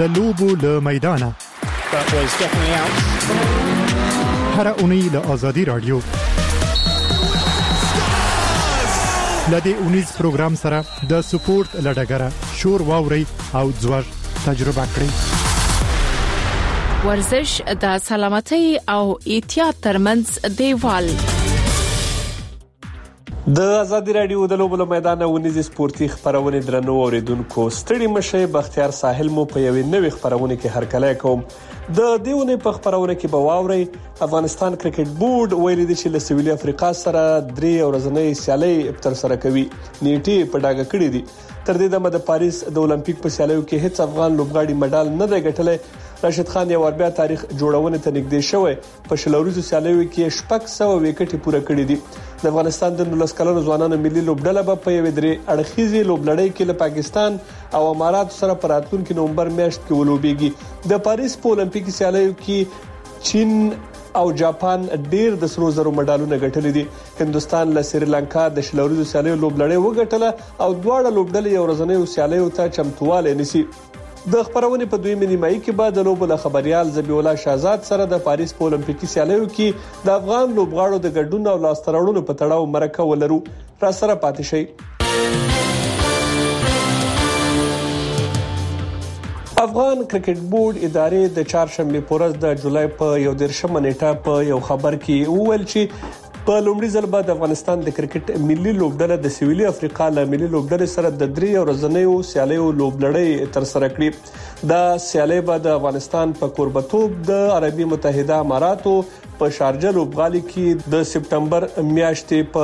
د لوبو له میدانه. هر اونۍ له آزادي رادیو لدې اونیز پروګرام سره د سپورت لډګره شور واوري او ځوړ تجربه کړئ. ورزش د سلامتۍ او احتیاط ترمنځ دیوال. د آزادي رادیو د لوبو میدان ونیزي سپورتي خبرونه درنو اوریدونکو ستړي مشه بختیار ساحل مو په یوې نوې خبرونه کې هرکلی کوم. د دیونه په خبرونه کې به واوري افغانستان کرکټ بورډ ویلي دی چې له سویلي افریقا سره 3 ورځنۍ سیالي تر سره کوي. نیټه په ډاګه کړې دي. تر دې دمه د پاریس د اولمپیک په سیالیو کې هیڅ افغان لوبغاړي مډال نه دی ګټلی. راشد خان یو ور بیا تاریخ جوړونه ته نږدې شوی. په شلوريزو سیالیو کې 600 وکټې پوره کړې دي. د افغانستان د 19 کلنو ځوانانو ملي لوبډله په یوې درې اړخیزي لوبلړۍ کې له پاکستان او امارات سره په راتلونکي نومبر میاشت کې ولوبېږي. د پاریس په اولمپیک سیالیو کې چین او جاپان ډیر د سرو زرو مډالونه ګټلي دي. هندستان له سریلانکا د شلوريزو سیالیو لوبلړۍ وګټله او دواړه لوبډلې یو ورځنۍ سیالیو ته چمتواله نيسي. د خبرونه په دوی نیمایي کې بعد د لوبو له خبريال ذبیح الله شهزاد سره د پاریس په اولمپیکي سیالیو کې د افغان لوبغاړو د ګډون او لاسترړونو په تړاو مرکه ولرو. را سره پاتې شي. افغان کرکټ بورډ ادارې د چهارشنبه پورز د جولای په 11 نیټه په یو خبر کې وویل چې په لومړي ځل بعد افغانستان د کرکټ ملي لوبډله د سویلي افریقا له ملي لوبډلې سره د 3 ورځنیو سیالیو لوبلړۍ تر سره کړې. دا سیالي بعد افغانستان په کوربتوب د عربي متحده اماراتو په شارجه لوبغالي کې د سپټمبر میاشتې په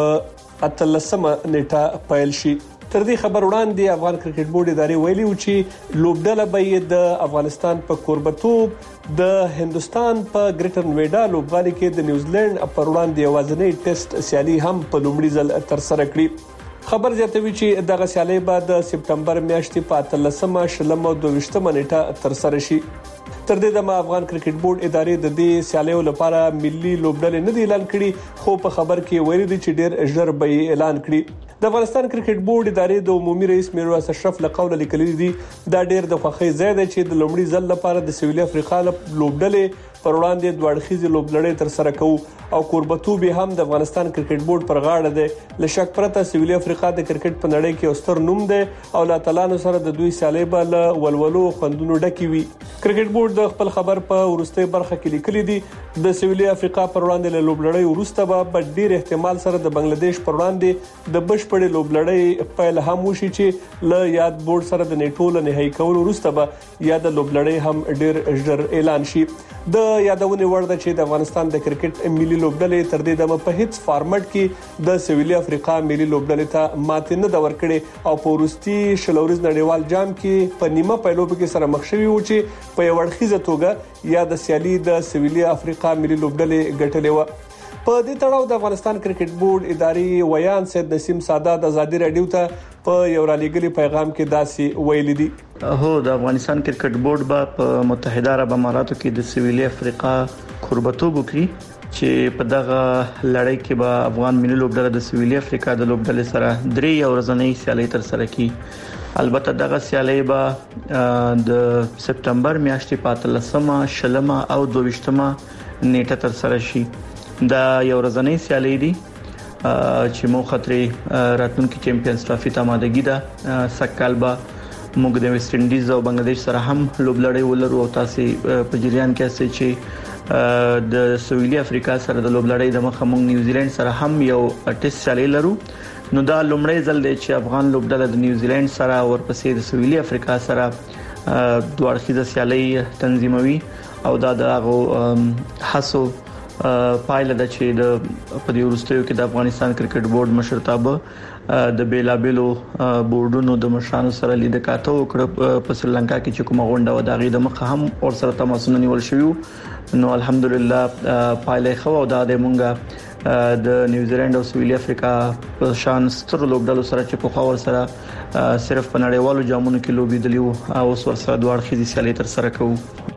13 نیټه پیل شي. تر دې خبر وړاندې افغان کرکټ بورډ ادارې ویلي و چې لوبډله به د افغانستان په کوربتوب د هندستان په ګریټر نویډا لوبغالي کې د نیوزیلند پر وړاندې یوازینی ټیسټ سیالي هم په لومړي ځل تر سره کړې. خبر زیاتوي چې دغه سیالي به د سپټمبر میاشتې په 13 شلم او 22 نیټه تر سره شي. تر دې دمه افغان کرکټ بورډ ادارې د دې سیالیو لپاره ملي لوبډلې نه دی اعلان کړي، خو په خبر کې ویلي دي چې ډېر ژر به اعلان کړي. د افغانستان کرکټ بورډ ادارې د عمومي رئیس میرویس اشرف له قوله لیکلي دي دا ډېر د خوښۍ ځای دی چې د لومړي ځل لپاره د سویلي افریقا لوبډلې پر وړاندې دوه اړخیزې لوبلړۍ تر سره کوو او کوربتوب هم د افغانستان کرکټ بورډ پر غاړه دی. له شک پرته سویلي افریقا د کرکټ په نړۍ کې اوستر نوم دی او لا تعالی سره د دوی سیالي به له ولولو خوندونو ډکې وي. کرکټ بورډ د خپل خبر په وروستۍ برخه کې لیکلي دي د سویلي افریقا پر وړاندې له لوبلړۍ وروسته به ډیر احتمال سره د بنگلاديش پر وړاندې د بشپړې لوبلړۍ پیل هم وشي چې له یاد بورډ سره د نیټو له نهایی کولو وروسته به یاد لوبلړۍ هم ډیر ژر اعلان شي. د یادونه وړ ده چې د افغانستان د کرکټ ملي لوبډلې تر دې دمه په هیڅ فارمټ کې د سویلي افریقا ملي لوبډلې ته ماته نه دا ورکړي او په وروستي شلوريز نړیوال جام کې په نیمه پیلوب کې سره مخ شوی و چې په یو وړخیزه توګه یا د سیالي د سویلي افریقا ملي لوبډلې ګټلې و. په دې تړاو د افغانستان کرکټ بورډ اداري ویان سید نسیم سادات آزادي رادیو ته په یو رالېګلي پیغام کې داسې ویلي دي. هو د افغانستان کرکټ بورډ په متحده عرب اماراتو کې د سویلي افریقا کوربتوب وکړي چې په دغه لړۍ کې به افغان ملي لوبډله د سویلي افریقا د لوبډلې سره 3 ورځنۍ سیالي تر سره کړي. البته دغه سیالي به د سپټمبر میاشتې په 13 شلم او 22 نیټه تر سره شي. دا یو ورځنۍ سیالي دي چې مو خطرې راتلونکي چمپیونز ټرافي ته آمادګي ده. سکهال به موږ د ویسټ انډیز او بنگلاديش سره هم لوبلړۍ ولرو او تاسو په جریان کې اسې چې د سویلي افریقا سره د لوبلړۍ د مخه موږ نیوزیلند سره هم یو ټیسټ سیالي لرو. نو دا لومړی ځل دی چې افغان لوبډله د نیوزیلند سره او ورپسې د سویلي افریقا سره دوه اړخیزه سیالي تنظیموي او دا د هڅو پایله ده چې د په دې وروستیو کې د افغانستان کرکټ بورډ مشرتابه د بیلابلو بورډونو د مشرانو سره لیدل کاته وکړه. په سریلانکا کې چې کومه غونډه و دا غي د مخه هم اور سره تماسونه نیول شوی. نو الحمدلله پایله خو او دا د مونږه د نیوزیلند او سویلي افریقا په شان ستر لوبډلو سره چې په خاور سره صرف په نړیوالو جامونو کې لوبي دلیو او ور سره دوه اړخیزي سیالي تر سره کوو.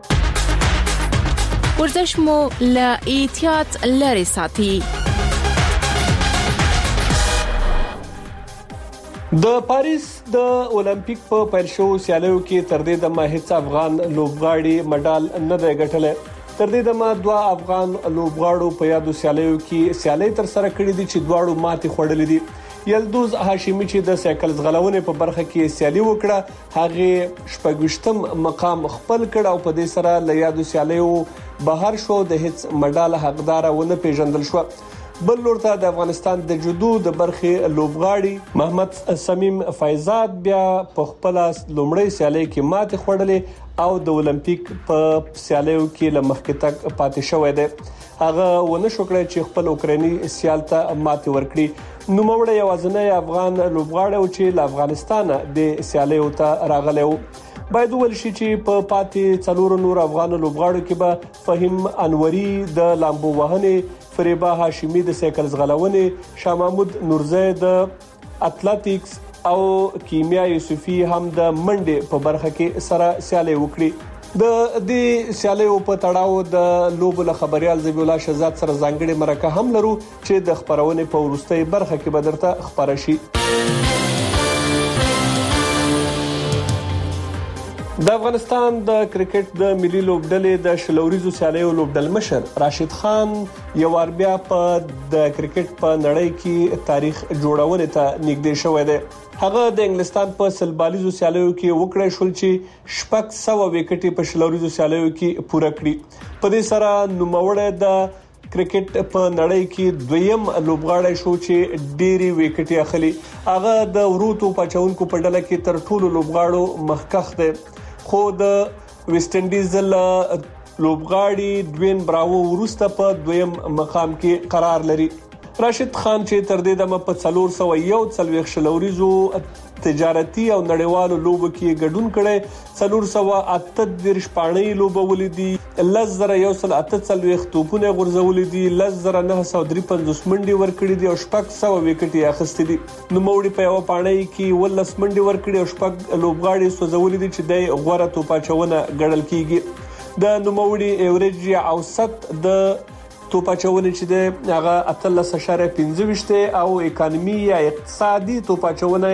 ورزش مو له احتیاط لري ساتي. د پاریس د اولمپیک په پیل شو سیالیو کې تر دې د هیڅ افغان لوبغاړي مډال نه دی ګټلی. تر دې د دوه افغان لوبغاړو په یادو سیالیو کې سیالي تر سره کړې دي چې دواړو ماتې خوړلې دي. یلدوز هاشمی چې د سایکل ځغلونې په برخه کې سیالي وکړه هغه شپږشتم مقام خپل کړ او په دې سره له یادو سیالیو بهر شو د هیڅ مډال حقدار ونه پیژندل شو. بل لورته د افغانستان د جودو د برخې لوبغاړي محمد سمیم فیضات بیا په خپل لومړی سیالي کې ماتې خوړلې او د اولمپیک په سیالیو کې لمخکې تک پاتې شوی دی. هغه ونه شو کړی چې خپل اوکراني سیال ته ماتې ورکړي. نو موږ یوازینی افغان لوبغاړی چې له افغانستان د سیالیو ته راغلی و. باید ول شي چې په پاتې څلور نور افغان لوبغاړو کې به فهیم انوري د لامبو وهنې، فریبا هاشمی د سایکل ځغلونې، شاه محمود نورزی د اتلټیکس او کیمیا یوسفی هم د منډې په برخه کې سره سیالي وکړي. د دې سیالیو په تړاو د لوبو له خبريال زبی الله شهزاد سره ځانګړي مرکه هم لرو چې د خبرونې په ورستۍ برخه کې بدرته خبره شي. د افغانستان د کرکټ د ملي لوبډلې د شلوريزو سیالیو لوبډل مشر راشد خان یو ور بیا په د کرکټ په نړۍ کې تاریخ جوړونې ته نږدې شوی دی. هغه د انګلستان په سلبالیزو سیالیو کې وکړای شول چې 600 وکټې په شلوريزو سیالیو کې پوره کړي. په دې سره نوموړی د کرکټ په نړۍ کې دویم لوبغاړی شو چې ډېری وکټې اخلي. هغه د وروتو پچونکو په ډله کې تر ټولو لوبغاړو مخکښ دی. خو د ویسټ انډیز لوبغاړي ډوین براوو ورسته په دویم مقام کې قرار لري. راشد خان چې تر دې دمه په 441 شلوريزو تجارتي او نړیوالو لوبو کې ګډون کړي، 438 پاڼې لوبه ولیدي، 10148 توپونه غورځولې دي، 10953 منډي ورکړي دي او 600 وکټې اخیستې دي. نو موړي په یو پاڼې کې 19 منډي ورکړي او 6 لوبغاړي سوځولې دي چې د غوړه توپاچونه ګڼل کیږي. د نوموړي ایوریج یا اوسط د توپاچونه چې د هغه 13.15 او اکانومي یا اقتصادي توپاچونه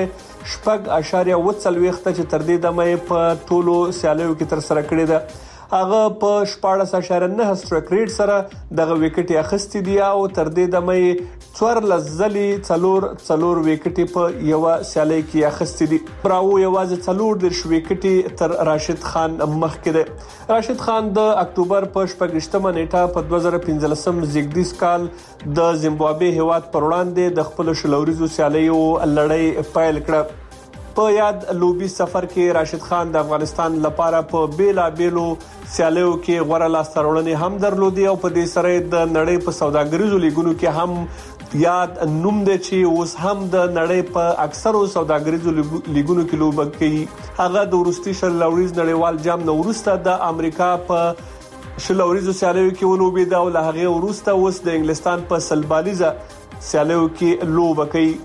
4.40 چې تر دې دمه په ټولو سیالیو کې تر سره کړی ده. هغه په 14.9 سټرایک ریټ سره دغه وکټي اخیستې دي او تر دې دمه 14 ځلې 4 وکټي په یو سیالي کې اخیستې دي. براو یوازې 4 وکټي تر راشد خان مخکې ده. راشد خان د اکتوبر په 28مه نیټه په 2015 زیږدیز کال د زیمبابوې هیواد پر وړاندې د خپل شلوريزو سیالیو لړۍ پیل کړه. په یاد لوبي سفر کې راشد خان د افغانستان لپاره په بیلابېلو سیالیو کې غوړه لاسته راوړنې هم درلودي او په دې سره د نړۍ په سوداګریزو لیګونو کې هم یاد نوم دی چې اوس هم د نړۍ په اکثرو سوداګریزو لیګونو کې لوبه کوي. هغه د ورستي شلوريز نړیوال جام نو ورسته د امریکا په شلوريزو سیالیو کې ولوبېد او له هغه ورسته اوس د انګلستان په سلبالیزه سیالیو کې لوبه کوي.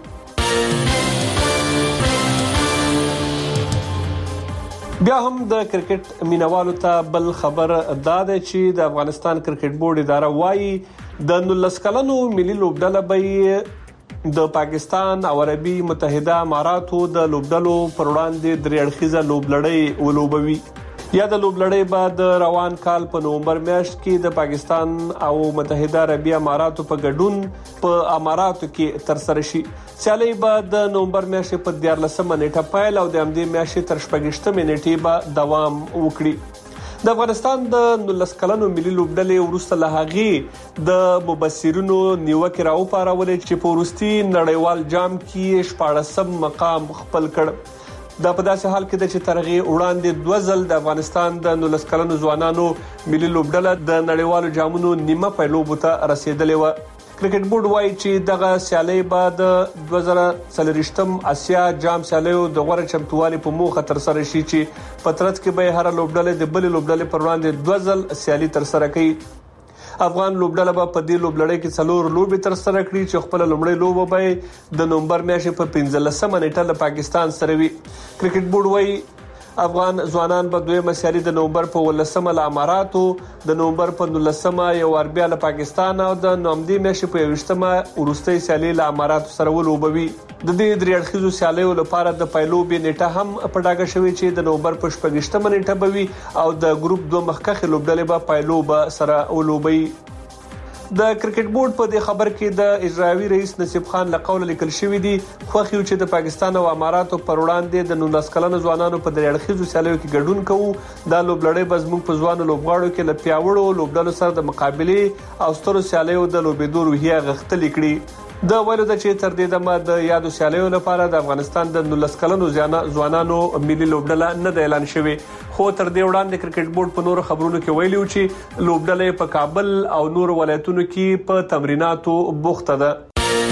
بیا هم د کرکټ مینوالو ته بل خبر داده چې د افغانستان کرکټ بورډ اداره وایي د 19 کلنو ملي لوبډله به د پاکستان او عربي متحده اماراتو د لوبډلو پر وړاندې درې اړخیزه لوبلړۍ ولوبوي. یا د لوبلړۍ بعد روان کال په نومبر میاشت کې د پاکستان او متحده عربي اماراتو په ګډون په اماراتو کې تر سره شي. سیالي بعد د نومبر میاشتې په 14مه نیټه پیل او د همدې میاشتې تر 28مه نیټې به دوام وکړي. د افغانستان د 19 کلنو ملي لوبډلې ورسته له هغې د مبصرینو نیوکه راوپارولې چې په ورستي نړیوال جام کې 14 مقام خپل کړ. دا په داسې حال کې چې ترغه وړاندې 2 ځل د افغانستان د 19 کلنو ځوانانو ملي لوبډله د نړیوالو جامونو نیمه پیلوبو ته رسیدلې و. کرکټ بورډ وایي چې دغه سیالي بعد 2023 اسیا جام سیالیو د غوړ چمتووالي په موخه تر سره شي چې په ترڅ کې به هر لوبډله د بل لوبډله پر وړاندې 2 ځل سیالي تر سره کوي. افغان لوبډله په دې لوبلړۍ کې 4 لوبې تر سره کړي چې خپل لومړی لوبه به د نومبر میاشتې په 15مه نیټه له پاکستان سره وي. کرکټ بورډ وایي افغان ځوانان په دویمه سیالي د نومبر په 18 له اماراتو، د نومبر په 19 یو اربیا له پاکستان او د نومبر میاشتې په 20 ورستۍ سیالي له اماراتو سره ولوبوي. د دې درې اړخیزو سیالیو لپاره د پایلوبې نیټه هم په ډاګه شوې چې د نومبر په 28 نیټه به وي او د ګروپ 2 مخکخ لوبډلې به پایلوب سره ولوبي. د کرکټ بورډ په دې خبر کې د اجرایي رئیس نصیب خان له قوله لیکل شوی دی خو چې د پاکستان او اماراتو پر وړاندې د 19 کلنو ځوانانو په درې اړخیزو سیالیو کې ګډون کوو. دا لوبلړۍ به زموږ په ځوانو لوبغاړو کې له پیاوړو لوبډلو سره د مقابله او سترو سیالیو د لوبېدو روحیه غښتلې کړي. د ویلو چې تر دې دمه د یادو سیالیو لپاره د افغانستان د 19 کلنو ځوانانو ملي لوبډله نه د اعلان شوی، خو تر دې وړاندې کرکټ بورډ په نورو خبرونو کې ویلي و چې لوبډله په کابل او نور ولایتونو کې په تمریناتو بوخته ده.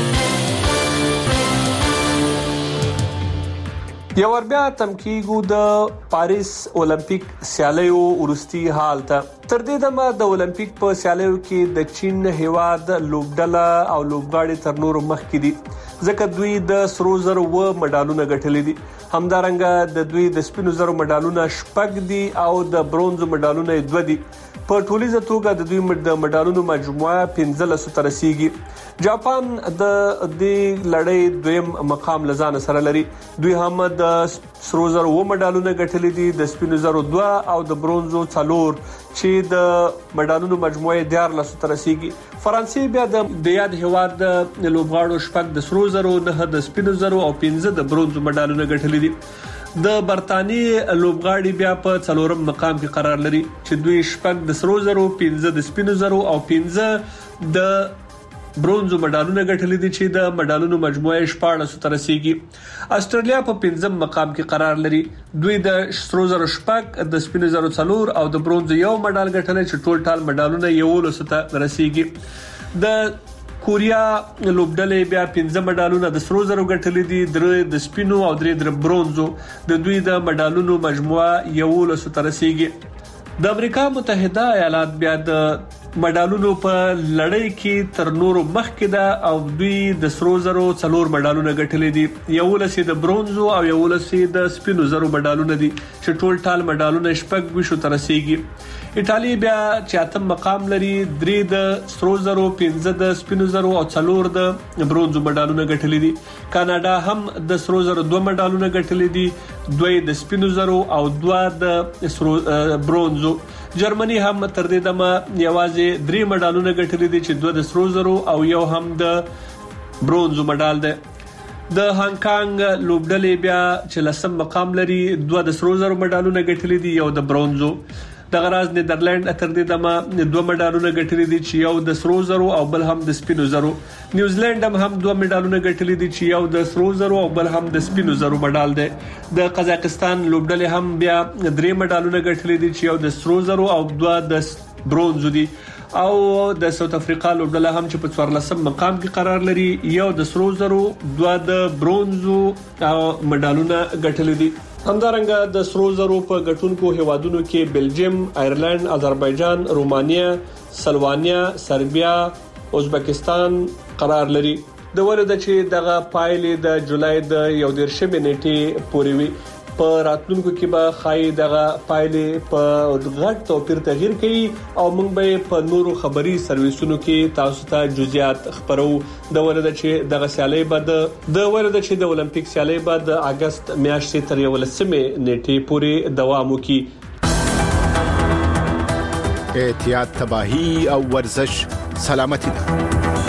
یو وربیا تمکیګو د پاریس اولمپیک سیالیو ورستي حال ته. تر دې دمه د اولمپیک په سیالیو کې د چین هیواد لوبډله او لوبغاړي تر نورو مخکې دي ځکه دوی د سرو زرو و مډالونه ګټلي دي. همدارنګه د دوی د سپینو زرو مډالونه 6 دي او د برونز مډالونه 2 دي. په ټولیزه توګه د دوی د مډالونو مجموعه 15 ته رسیدي. جاپان د دې لړۍ دویم مقام لزان سره لري. دوی هم د سرو زرو و مډالونه ګټلي دي، د سپینو زرو 2 او د برونزو 4 چې د مډالونو مجموعه 14 ته رسیدي. فرانسې بیا د یاد هیواد د لوبغاړو 6 د سرو زرو، 9 د سپینو زرو او 15 د برونزو مډالونه ګټلي دي. د برتانیې لوبغاړي بیا په 4م مقام کې قرار لري چې دوی 6 د سرو زرو، 15 د سپینو زرو او 15 د برونزو مډالونه ګټلي دي چې د مډالونو مجموعه 14 ته رسیدي. استرالیا په 5م مقام کې قرار لري. دوی د سرو زرو 6 د سپینو زرو 4 او د برونزو یو مډال ګټلي چې ټول مډالونه 11 ته رسیدي. د کوریا لوبډلې بیا 15 مډالونه د سرو زرو ګټلي دي، 3 د سپینو او 3 د برونزو. د دوی د مډالونو مجموعه 11 ته رسیدي. د امریکا متحده ایالات بیا د مډالونو په لړۍ کې تر نورو مخکې ده او دوی د سرو زرو 4 مډالونه ګټلي دي، 11 د برونزو او 11 د سپینو زرو مډالونه دي چې ټول مډالونه 26 ته رسیدي. ایتالیا بیا 8م مقام لري، 3 د سرو زرو، 15 د سپینو زرو او 4 د برونزو مډالونه ګټلي دي. کاناډا هم د سرو زرو 2 مډالونه ګټلي دي، 2 د سپینو زرو او 2 د برونزو. جرمني هم تر دې دمه یوازې 3 مډالونه ګټلي دي چې 2 د سرو زرو او یو هم د برونزو مډال ده. د هانګ کانګ لوبډلې بیا چې 10م مقام لري، 2 د سرو زرو مډالونه ګټلي دي، یو د برونزو. د غراز نیدرلند تر دې دمه 2 مډالونه ګټلي دي چې یو د سرو زرو او بل هم د سپینو زرو. نیوزیلند هم 2 مډالونه ګټلي دي چې یو د سرو زرو او بل هم د سپینو زرو مډال ده. د قزاقستان لوبډلې هم بیا 3 مډالونه ګټلي دي چې یو د سرو زرو او 2 د برونزو دي. او د ساوث افریقا لوبډله هم چې په 14م مقام کې قرار لري، یو د سرو زرو، 2 د برونزو مډالونه ګټلي دي. همدارنګه د سرو زرو په ګټونکو هیوادونو کې بلجیم، آیرلند، آذربایجان، رومانیا، سلوانیا، سربیا، ازبکستان قرار لري. د ولود چې دغه پایلې د جولای د 11 نیټې پورې وي. په راتلونکو کې به خای دغه پایلې په غټ توپیر تغییر کوي او موږ به په نورو خبري سرویسونو کې تاسو ته جزئیات خبرو. د ولود چې دغه سیالي به د ولود چې د اولمپیک سیالي به د اگست میاشتې تر 11 نیټې پورې دوام وکړي. احتیاط، تباہی او ورزش سلامتی ده.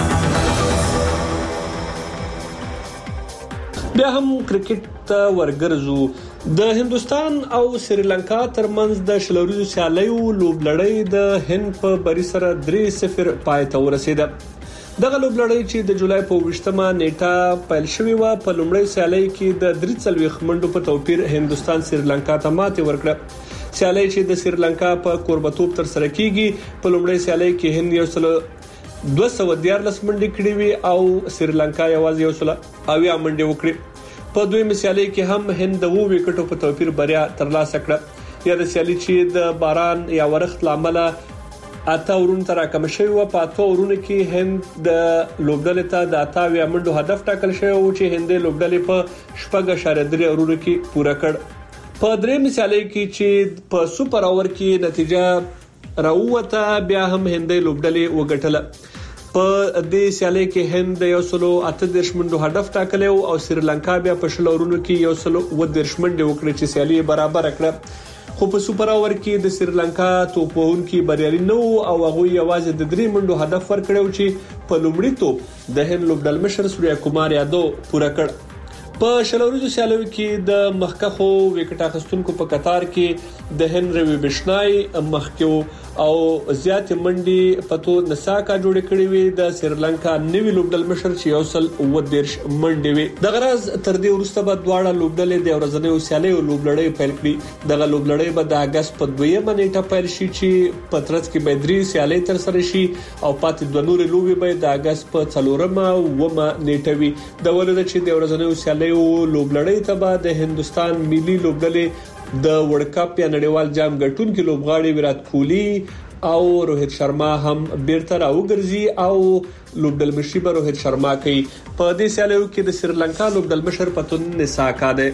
بیا هم کرکټ ته ورګرځو. د هندستان او سریلانکا ترمنځ د شلوريزو سیالیو لوبلړۍ د هند په بری سره 3-0 پای ته ورسیده. دغه لوبلړۍ چې د جولای په 20مه نیټه پیل شوې و په لومړۍ سیالۍ کې د 43 منډو په توپیر هندستان سریلانکا ته ماتې ورکړه. سیالۍ چې د سریلانکا په کوربتوب تر سره کیږي، په لومړۍ سیالۍ کې هند 214 منډې کړې وي او سریلانکا یوازې 100 منډې وکړې. په دویمه سیالۍ کې هم هند د 2 وکټو په توپیر بریا ترلاسه کړه. یا د سیالۍ چې د باران یا ورښت لامل 8 اورونو تر کم شوی و، په 8 اورونو کې هند د لوبډلې ته د 8 منډو هدف ټاکل شوی و چې هند لوبډلې په 4.3 اورونو کې پوره کړ. په درې مثالي کې چې په سوپر اور کې نتیجه راووته بیا هم هندۍ لوبډلې وګټله. په دې سیالي کې هند یو سلو 38 منډو هدف ټاکلی او سریلانکا بیا په شلورونو کې یو سلو 10 منډې وکړې چې سیالي برابر کړه. خو په سوپر اور کې د سریلانکا توپونکي بریالي نه او هغه یوازې د 3 منډو هدف ورکړو چې په لومړي توپ د هند لوبډل مشر سوریا کومار یادو پوره کړ. په شلوريزو سیالو کې د مخکخو وکټ اخیستونکو په قطار کې د هنري بشنای مخکیو او زیات منډي پتو نساکا جوړ کړی وي د سریلانکا نوی لوبډل مشر چې یوسل 10 منډي وي. د غرض تر دې وروسته به دواړه لوبډلې د ورځنیو سیالیو لوبډلې پیل کړي. د لوبډلې به د اگست په 2 نیټه پیل شي چې په ترڅ کې به 3 سیالۍ تر سره شي او پاتې د نور لوبي به د اگست په 4 او 9 نیټه وي. د ولود چې د ورځنیو سیالیو لوبډلې ته به د هندستان ملي لوبډلې د ورلد کپ یا نړیوال جام ګټونکو لوبغاړي ویرات کوهلی او روهیت شرما هم بیرته راوګرځي او لوبډل مشري به روهیت شرما کوي. په دې سیالیو کې د سریلانکا لوبډل مشر پتون نساکا ده.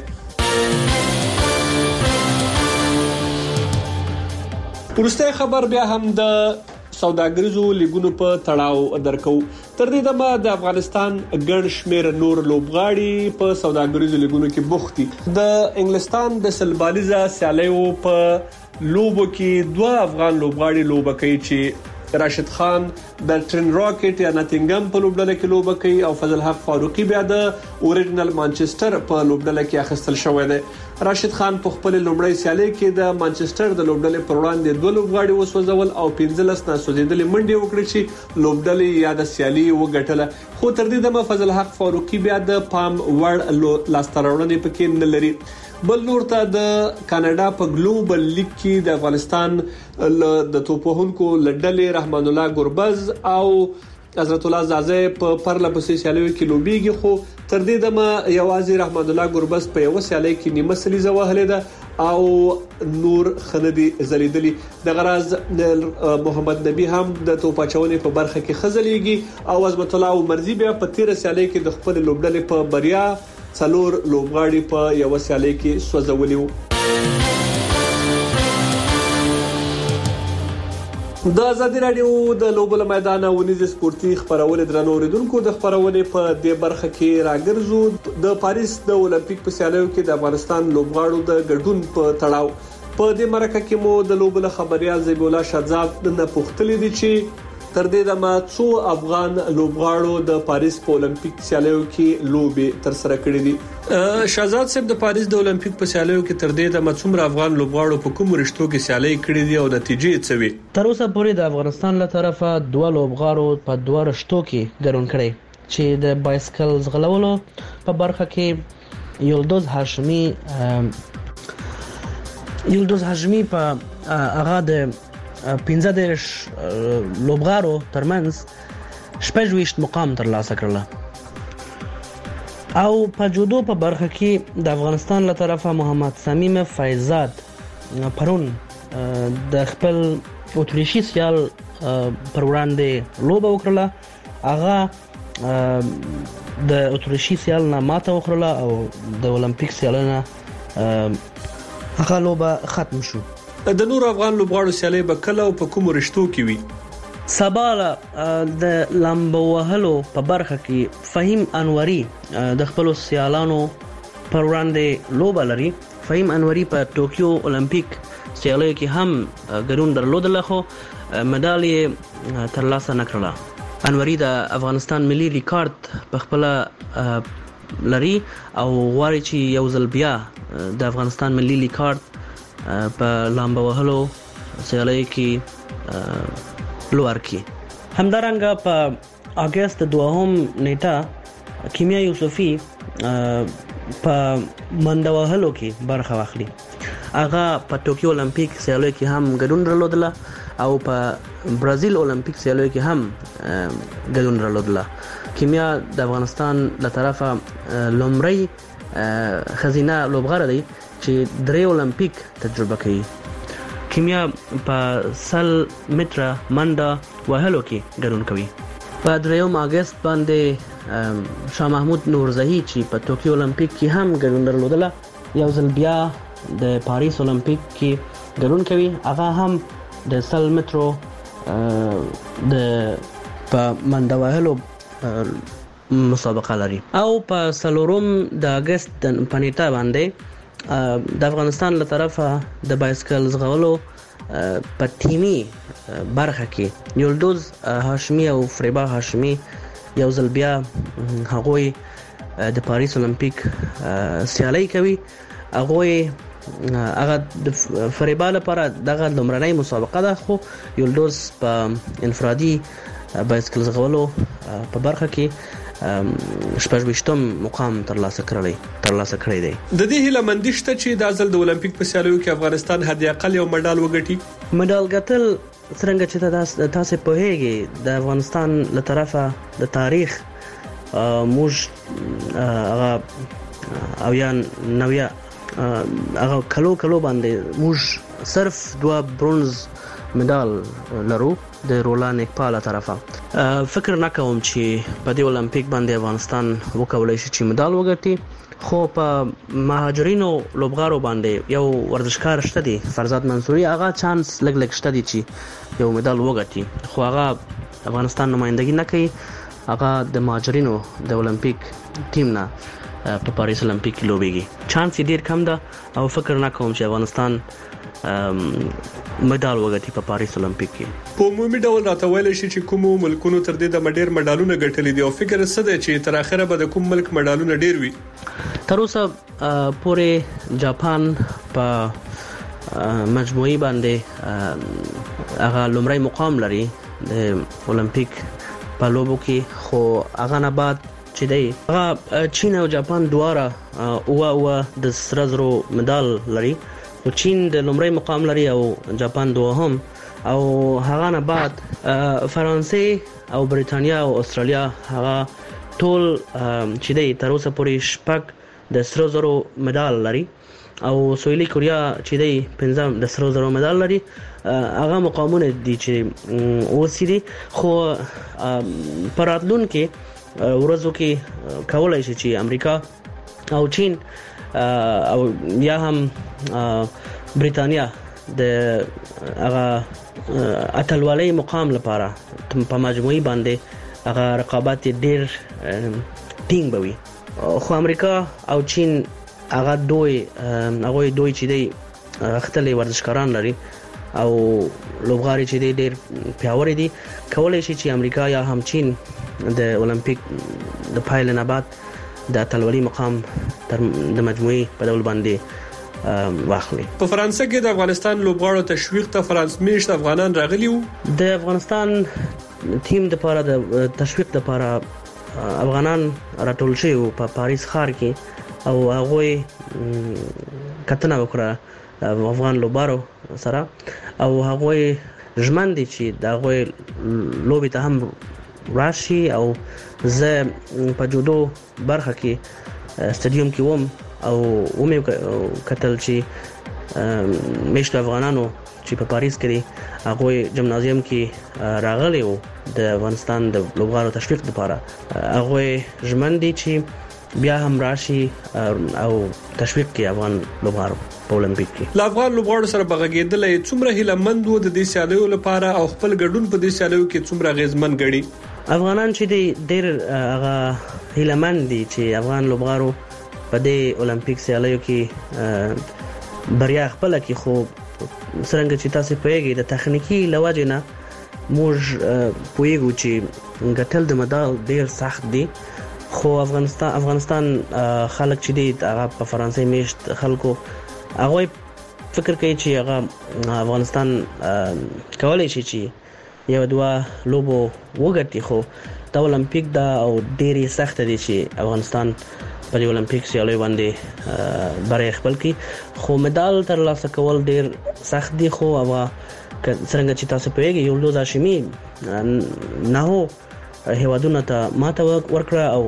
ورسته خبر بیا هم د سوداګریزو لیګونو په تړاو درکو. تر دې دمه د افغانستان ګڼ شمیر نور لوبغاړي په سوداګریزو لیګونو کې بوختي. د انګلستان د سلبالیزا سیالیو په لوبو کې 2 افغان لوبغاړي لوبه کوي چې راشد خان د ټرین راکټ یا ناتینګم په لوبډله کې لوبه کوي او فضل حق فاروقي بیا د اوریجنل مانچستر په لوبډله کې اخیستل شوی دی. راشد خان په خپل لومړی سیالي کې د مانچستر د لوبډلې پر وړاندې 2 لوبغاړي وسوځول او 15 ناسوځیدلې منډې وکړې چې لوبډلې یا د سیالي وګټله. خو تر دې دمه فضل حق فاروقي بیا د پام وړ لاستراوړنې پکې نه لري. بل نور ته د کاناډا په ګلوبل لیګ کې د افغانستان د توپوهونکو لډلې رحمان الله ګربز او حضرت الله زازه په پرله پسې سیالیو کې لوبيږي. خو تر دې دمه یوازې رحمان الله ګربز په یو سیالي کې نیمه سلیزه وهلې ده او نور خندي زلیدلی. د غرض محمد نبی هم د توپاچونې په برخه کې خزلېږي او عظمت الله عمرزي بیا په 13 سیالي کې د خپل لوبډلې په بریا 4 لوبغاړي په یو سیالي کې سوځولي وو. د ازادي رادیو د لوبو میدان ونیز سپورتي خبرونه درنو اوریدونکو د خبرونه په دې برخه کې راګرځو. د پاریس د اولمپیک په سیالیو کې د افغانستان لوبغاړو د ګډون په تړاو په دې مرکه کې مو د لوبو خبريال زیب الله شهزاد نه پوښتلې دي چې تر دې دمه څو افغان لوبغاړو د پاریس په اولمپیک سیالیو کې لوبي تر سره کړې دي. شهزاد صاحب د پاریس د اولمپیک په سیالیو کې تر دې دمه څومره افغان لوبغاړو په کوم رشتو کې سیالي کړې دي او نتیجې څه وي؟ تر اوسه پورې د افغانستان له طرفه 2 لوبغاړو په 2 رشتو کې ګډون کړي چې د بایسکل ځغلولو په برخه کې یلدوز هاشمی په هغه د 15 لوبغاړو ترمنځ 26 مقام ترلاسه کړل او په جودو په برخه کې د افغانستان له طرفه محمد صمیم فیضزاد پرون د خپل اتریشي سیال پر وړاندې لوبه وکړه. هغه د اتریشي سیال نه ماته وکړه او د اولمپیک سیالونه هغه لوبه ختم شو. د نور افغان لوبغاړو سیالي به کله او په کوم رشتو کې وي؟ سبا د لامبو وهلو په برخه کې فهیم انوري د خپل سیالانو پر وړاندې لوبه لري. فهیم انوري په ټوکیو اولمپیک سیالیو کې هم ګډون درلودل خو مډالۍ ترلاسه نکړه. انوري د افغانستان ملي ریکارډ په خپل لري او غواړي چې یو ځل بیا د افغانستان ملي ریکارډ په لامبو وهلو سیالۍ کې لوړ کی. همدارنګه په اگست 2 نیټه کیمیا یوسفی په منډه وهلو کې برخه واخلي. هغه په ټوکیو اولمپیک سیالیو کې هم ګډون درلودل او په برازیل اولمپیک سیالیو کې هم ګډون درلودل. کیمیا د افغانستان له طرفه لومړی خزینه لوبغاړه دی چې 3 اولمپیک تجربه کوي. کیمیا په 100 متره منډه وهلو کې ګډون کوي. په 3 اگست باندې شاه محمود نورزهی چې په ټوکیو اولمپیک کې هم ګډون درلودل یو ځل بیا د پاریس اولمپیک کې ګډون کوي. هغه هم د 100 مترو د په منډه وهلو مسابقه لري. او په 4 د اگست په نیټه باندې د افغانستان له طرفه د بایسکل ځغلولو په ټیمي برخه کې یلدوز هاشمی او فریبا هاشمی یو ځل بیا هغوی د پاریس اولمپیک سیالي کوي. هغه د فریبا لپاره دغه لومړنۍ مسابقه ده، خو یلدوز په انفرادي بایسکل ځغلولو په برخه کې 28 مقام ترلاسه کړی دی. د دې هیله مندي شته چې د ځل د اولمپیک په سیالیو کې افغانستان حد اقل یو مډال وګټي. مډال ګټل څنګه چې تاسو په هیګي د افغانستان له طرفه د تاریخ موږ هغه هغه کلو باندې موږ صرف 2 برونز مډال لرو د رولان اقبال طرفه. فکر نکوم چې په دې اولمپیک باندې افغانستان وکولای شي چې مډال وګټي، خو په مهاجرینو لوبغارو باندې یو ورزشکار شته دی فرزاد منصوري، هغه چانس لګ شته دی چې یو مډال وګټي، خو هغه افغانستان نمائندګي نه کوي. هغه د مهاجرینو د اولمپیک ټیم نه په پاریس اولمپیک کې لوبيږي. چانس ډیر کم ده او فکر نکوم چې افغانستان مډال وګټي په پاریس اولمپیک کې. په عمومي ډول راته ویل شي چې کوم ملکونو تر دې د ډیر مډالونه ګټلي دي او فکر څه دی چې تر اخره به د کوم ملک مډالونه ډیر وي؟ تر اوسه پورې جاپان په مجموعي باندې هغه لومړی مقام لري د اولمپیک په لوبو کې، خو هغه نه بعد چې دی هغه چین او جاپان دواړه او د سره زرو مډال لري. چین د لومړی مقام لري او جاپان دوهم، او هغه نه بعد فرانسې او بریتانیا او استرالیا هغه ټول چې دی تر اوسه پورې 6 د سره زرو مډال لري، او سویلي کوریا چې دی 15 د سره زرو مډال لري. هغه مقامونه دي چې اوسېدي، خو پراتلون کې ورځو کې کولای شي چې امریکا او چین او یا هم بریتانیا د هغه اتلولۍ مقام لپاره په مجموعي باندې هغه رقابت ډیر ټینګ بوي. خو امریکا او چین هغه دوی چې دی اختلې ورزشکاران لري او لوبغاري چې ډیر پیاوړي دي، کولای شي چې امریکا یا هم چین د اولمپیک د پایل نه بعد د اتلولۍ مقام تر د مجموعي په ډول باندې واخلي. په فرانسه کې د افغانستان لوبغاړو تشویق ته فرانس میشت افغانان راغلي وو. د افغانستان ټیم د لپاره د تشویق لپاره افغانان راټول شوي په پاریس ښار کې، او هغه کتنه وکړه افغان لوبارو سره، او هغه ژمن دي چې دا هغه لوبي ته هم راشي. او زه په جودو برخه کې استادیوم کې وم او ومه کتل چې میشت افغانانو چې په پاریس کې هغه جمنازیوم کې راغلي وو د افغانستان د لوبغاړو تشویق لپاره. هغه ژمن دي چې بیا هم راشي او تشویق کوي افغان لوبغاړو په اولمپیک کې. لا افغان لوبغاړو سره بغږیدلې څومره هیلمند وو د دې سیالیو لپاره او خپل ګډون په دې سیالیو کې څومره غیزمن غړي؟ افغانان چې ډېر هغه هیلمند دي چې افغان لوبغاړو په دې اولمپیک سیالیو کې بریا خپل کې، خو څنګه چې تاسو پوهیږئ د تخنیکی لوجه نه موږ پوهیږو چې ګټل د مډال ډېر سخت دي. خو افغانستان خلک چې دي هغه په فرانسې میشت خلکو هغه فکر کوي چې هغه افغانستان کولای شي چې یو دوه لوبو وګټي، خو د اولمپیک دا او ډېری سخت دي چې افغانستان په اولمپیک سیالیو باندې بریا خپل کړي. خو مډال ترلاسه کول ډېر سخت دي، خو هغه څنګه چې تاسو پوهیږئ یلدوز هاشمی نه هیوادونو ته ماته ورکړه او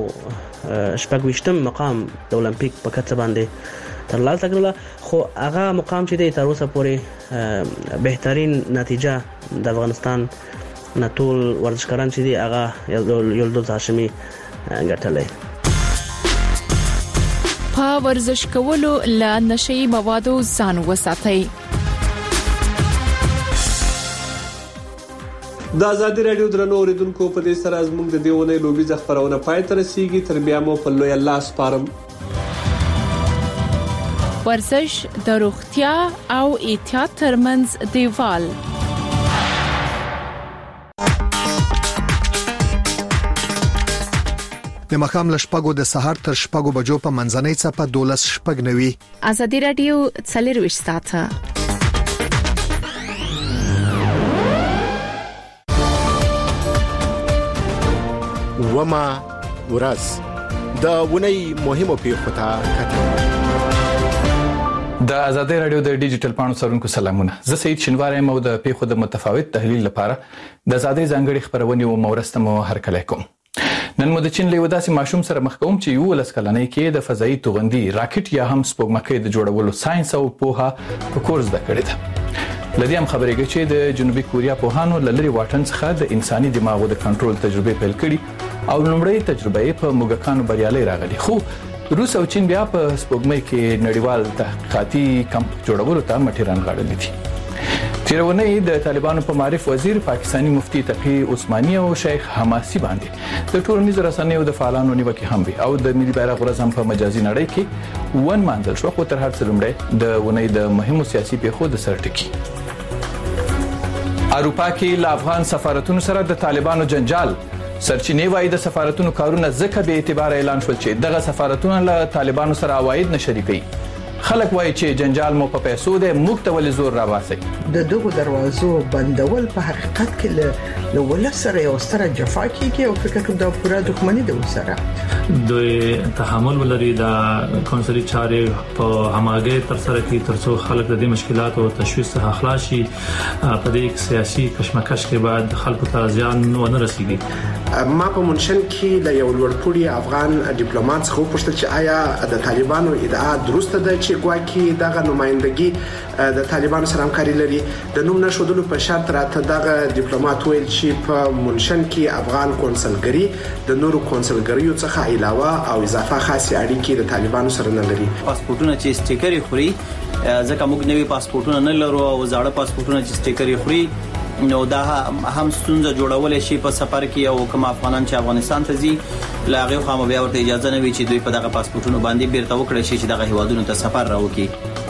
28 مقام د اولمپیک په کچه باندې ترلاسه کړل. خو هغه مقام چې د تر اوسه پورې بهترین نتیجه د افغانستان نه ټول ورزشکاران چې دی هغه یلدوز هاشمی ګټلې. په ورزش کولو له نشئی موادو ځان وساتئ. د ازادي رادیو درنو اوریدونکو په دې سره زموږ د دیونه لوبي خبرونه پای ته رسیدي. تر بیا مو په لوی الله سپارم. ورزش د روغتیا او احتیاط ترمنځ دیوال. د مخام لشپګو د سحر تر شپګو بجو په منځنۍ څپه 12:09. ازادي رادیو 24 ساعته. وما ورځ د ونی مهمو پیښو ته کتل. د ازادي رادیو د ډیجیټل پاڼو سرونکو سلامونه. زه سید شنوار یم او د پیښو د متفاوت تحلیل لپاره د ازادي ځانګړي خبرونه او مورسته مو هرکلی کوم. نن مو د چین له وداسي ماشوم سره مخ کوم چې یو لسکلنۍ کې د فضائي توغندي راکټ یا هم سپوږمکۍ د جوړولو ساينس او پوهه په کورس د کړی ده. لدې هم خبرېږي چې د جنوبي کوریا پوهانو لری واټن څخه د انساني دماغو د کنټرول تجربه پیل کړي او لومړی تجربه په موږکانو بریالي راغلي. خو روس او چین بیا په سپوږمۍ کې نړیوال تحقیقاتي کمپ جوړولو ته مټیران غاړلې دي. تیرونه د طالبانو په معرف وزیر پاکستانی مفتی تقی عثماني او شیخ حماسي باندې د ټولنیزو رسنیو د فعالانو نیوکه هم وي او د ملي بیرغ ورځ هم په مجازي نړۍ کې ون مانځل شو. خو تر هر څه لومړی د ونې د مهمو سیاسي پیښو د سرټکی. اروپا کې له افغان سفارتونو سره د طالبانو جنجال. سرچینې وايي د سفارتونو کارونه ځکه به اعتبار اعلان شول چې دغه سفارتونه له طالبانو سره عواید نه شریکي. خلک وایي چې جنجال مو په پیسو د مختول زور راواسي. د دغه دروازو بندول په حقیقت کې له ولسره یو ستره جفا کیږي او فکر کوم دا پوره دښمنی ده وسره. دوی تحمل ولري د کونسلي چارې په هماګه تر سره کې ترڅو خلک د دې مشکلاتو او تشویش څخه خلاص شي. په دې سیاسي کشمکش کې بعد خلکو ته ځان ونه رسیږي. ما په منشن کې د یو لوړپوړي افغان ډیپلوماټ څخه وپوښتل چې آیا د طالبانو ادعا درسته ده چې ګواکې دغه نمائندګي د طالبانو سره همکاري لري. د نوم نشودلو په شرط راته دغه ډیپلوماټ ویل چې په منشن کې افغان کونسلګری د نورو کونسلګریو څخه علاوه او اضافه خاصه اړیکې د طالبانو سره نه لري. پاسپورتونه چې سټیکر خوري ځکه موږ نوې پاسپورتونه نه لرو او زاړه پاسپورتونه چې سټیکر خوري نو دا هم ستونزه جوړول شي په سفر کې او کوم افغانان چې افغانستان ته ځي لاغه خو بیا ورته اجازه نه وي چې دوی په دغه پاسپورتونو باندې بیرته وکړي شي چې دغه هیوادونو ته سفر راوکړي.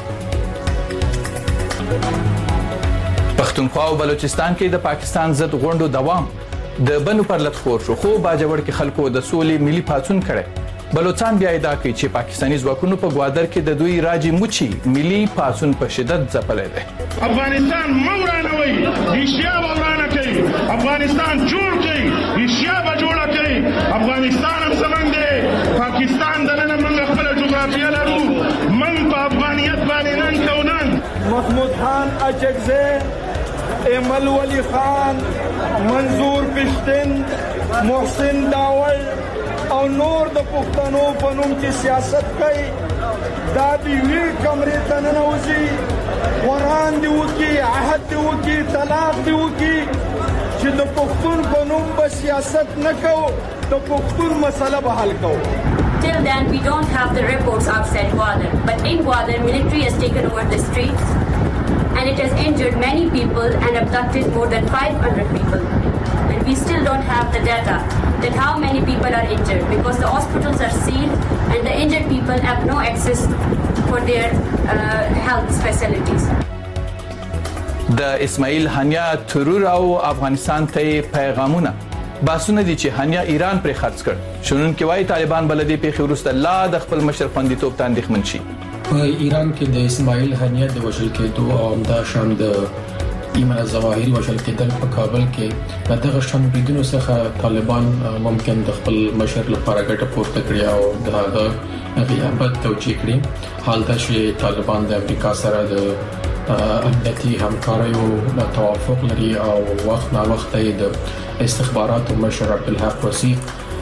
پښتونخوا او بلوچستان کې د پاکستان ضد غونډو دوام د بنو پر لټ خور شو. خو باجوړ کې خلکو د سولې ملي پاتون کړي. بلوچستان بیا ادعا کوي چې پاکستاني ځواکونو په گوادر کې د دوی راجی موچی ملي پاتون په شدت ځپلې ده. افغانستان مورانوي ایشیا ورانه کوي. افغانستان جوړ کوي ایشیا به جوړ کوي. افغانستان هم زمونږ دی. پاکستان دنه موږ خپل جغرافیه لرو. موږ په افغانیت باندې نن کونن محمود خان اچکزه ایمل ولی خان منظور پښتين محسن داول او نور د پښتنو په نوم چې سیاست کوي دا دی وی کمرې ته نه نوځي. قرآن دی وکي عهد دی وکي طلاق دی وکي چې د پښتون په نوم په سیاست نه کو د پښتون مسله به حل کو. Till then, we don't have the reports outside Gwadar. But in Gwadar, military has taken over the streets and it has injured many people and abducted more than 500 people. And we still don't have the data that how many people are injured because the hospitals are sealed and the injured people have no access for their health facilities. د اسماعیل هنیا ترور او افغانستان ته پیغامونه باسونه دي چې هنیا ایران پر خرڅ کړ. شنن کې وايي طالبان بلدي په خورسته لا د خپل مشر خوندیتوب ته اندېښمن شي. په ایران کې د اسماعیل هنیا د وشل کېدو او دا شان د ایمان ظواهري وشل کېدل په کابل کې دغه شان بریدونو څخه طالبان ممکن د خپل مشر لپاره ګټه پورته کړي او دغه غیابت توجیه کړي. حال دا چې طالبان د امریکا سره د امنیتي همکاریو توافق لري او وخت نا وخت د استخباراتو مشر عبدالحق وثیق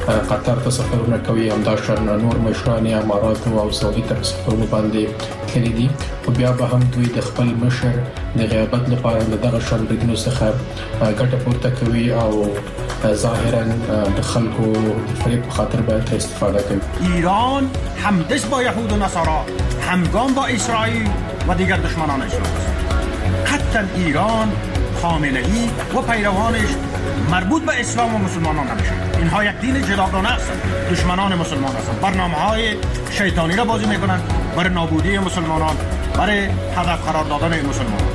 قطر ته سفرونه کوي هم دا شان نور مشران امارات او سعودي ته سفرونه باندې کړي دي او بیا به هم دوی د خپل مشر د غیابت لپاره دغه شان بریدونو څخه ګټه پورته کوي او ظاهرا د خلکو فریب خاطر باید استفاده کوي. ایران همدست با یهود و نصارا، همگام با اسرائیل و دیگر دشمنان اسلام. قطعا ایران خامنه‌ای و پیروانش مربوط به اسلام و مسلمانان نمیشه. اینها یک دین جداگانه هستند، دشمنان مسلمان هستند، برنامه‌های شیطانی را بازی میکنند برای نابودی مسلمانان، برای هدف قرار دادن مسلمانان.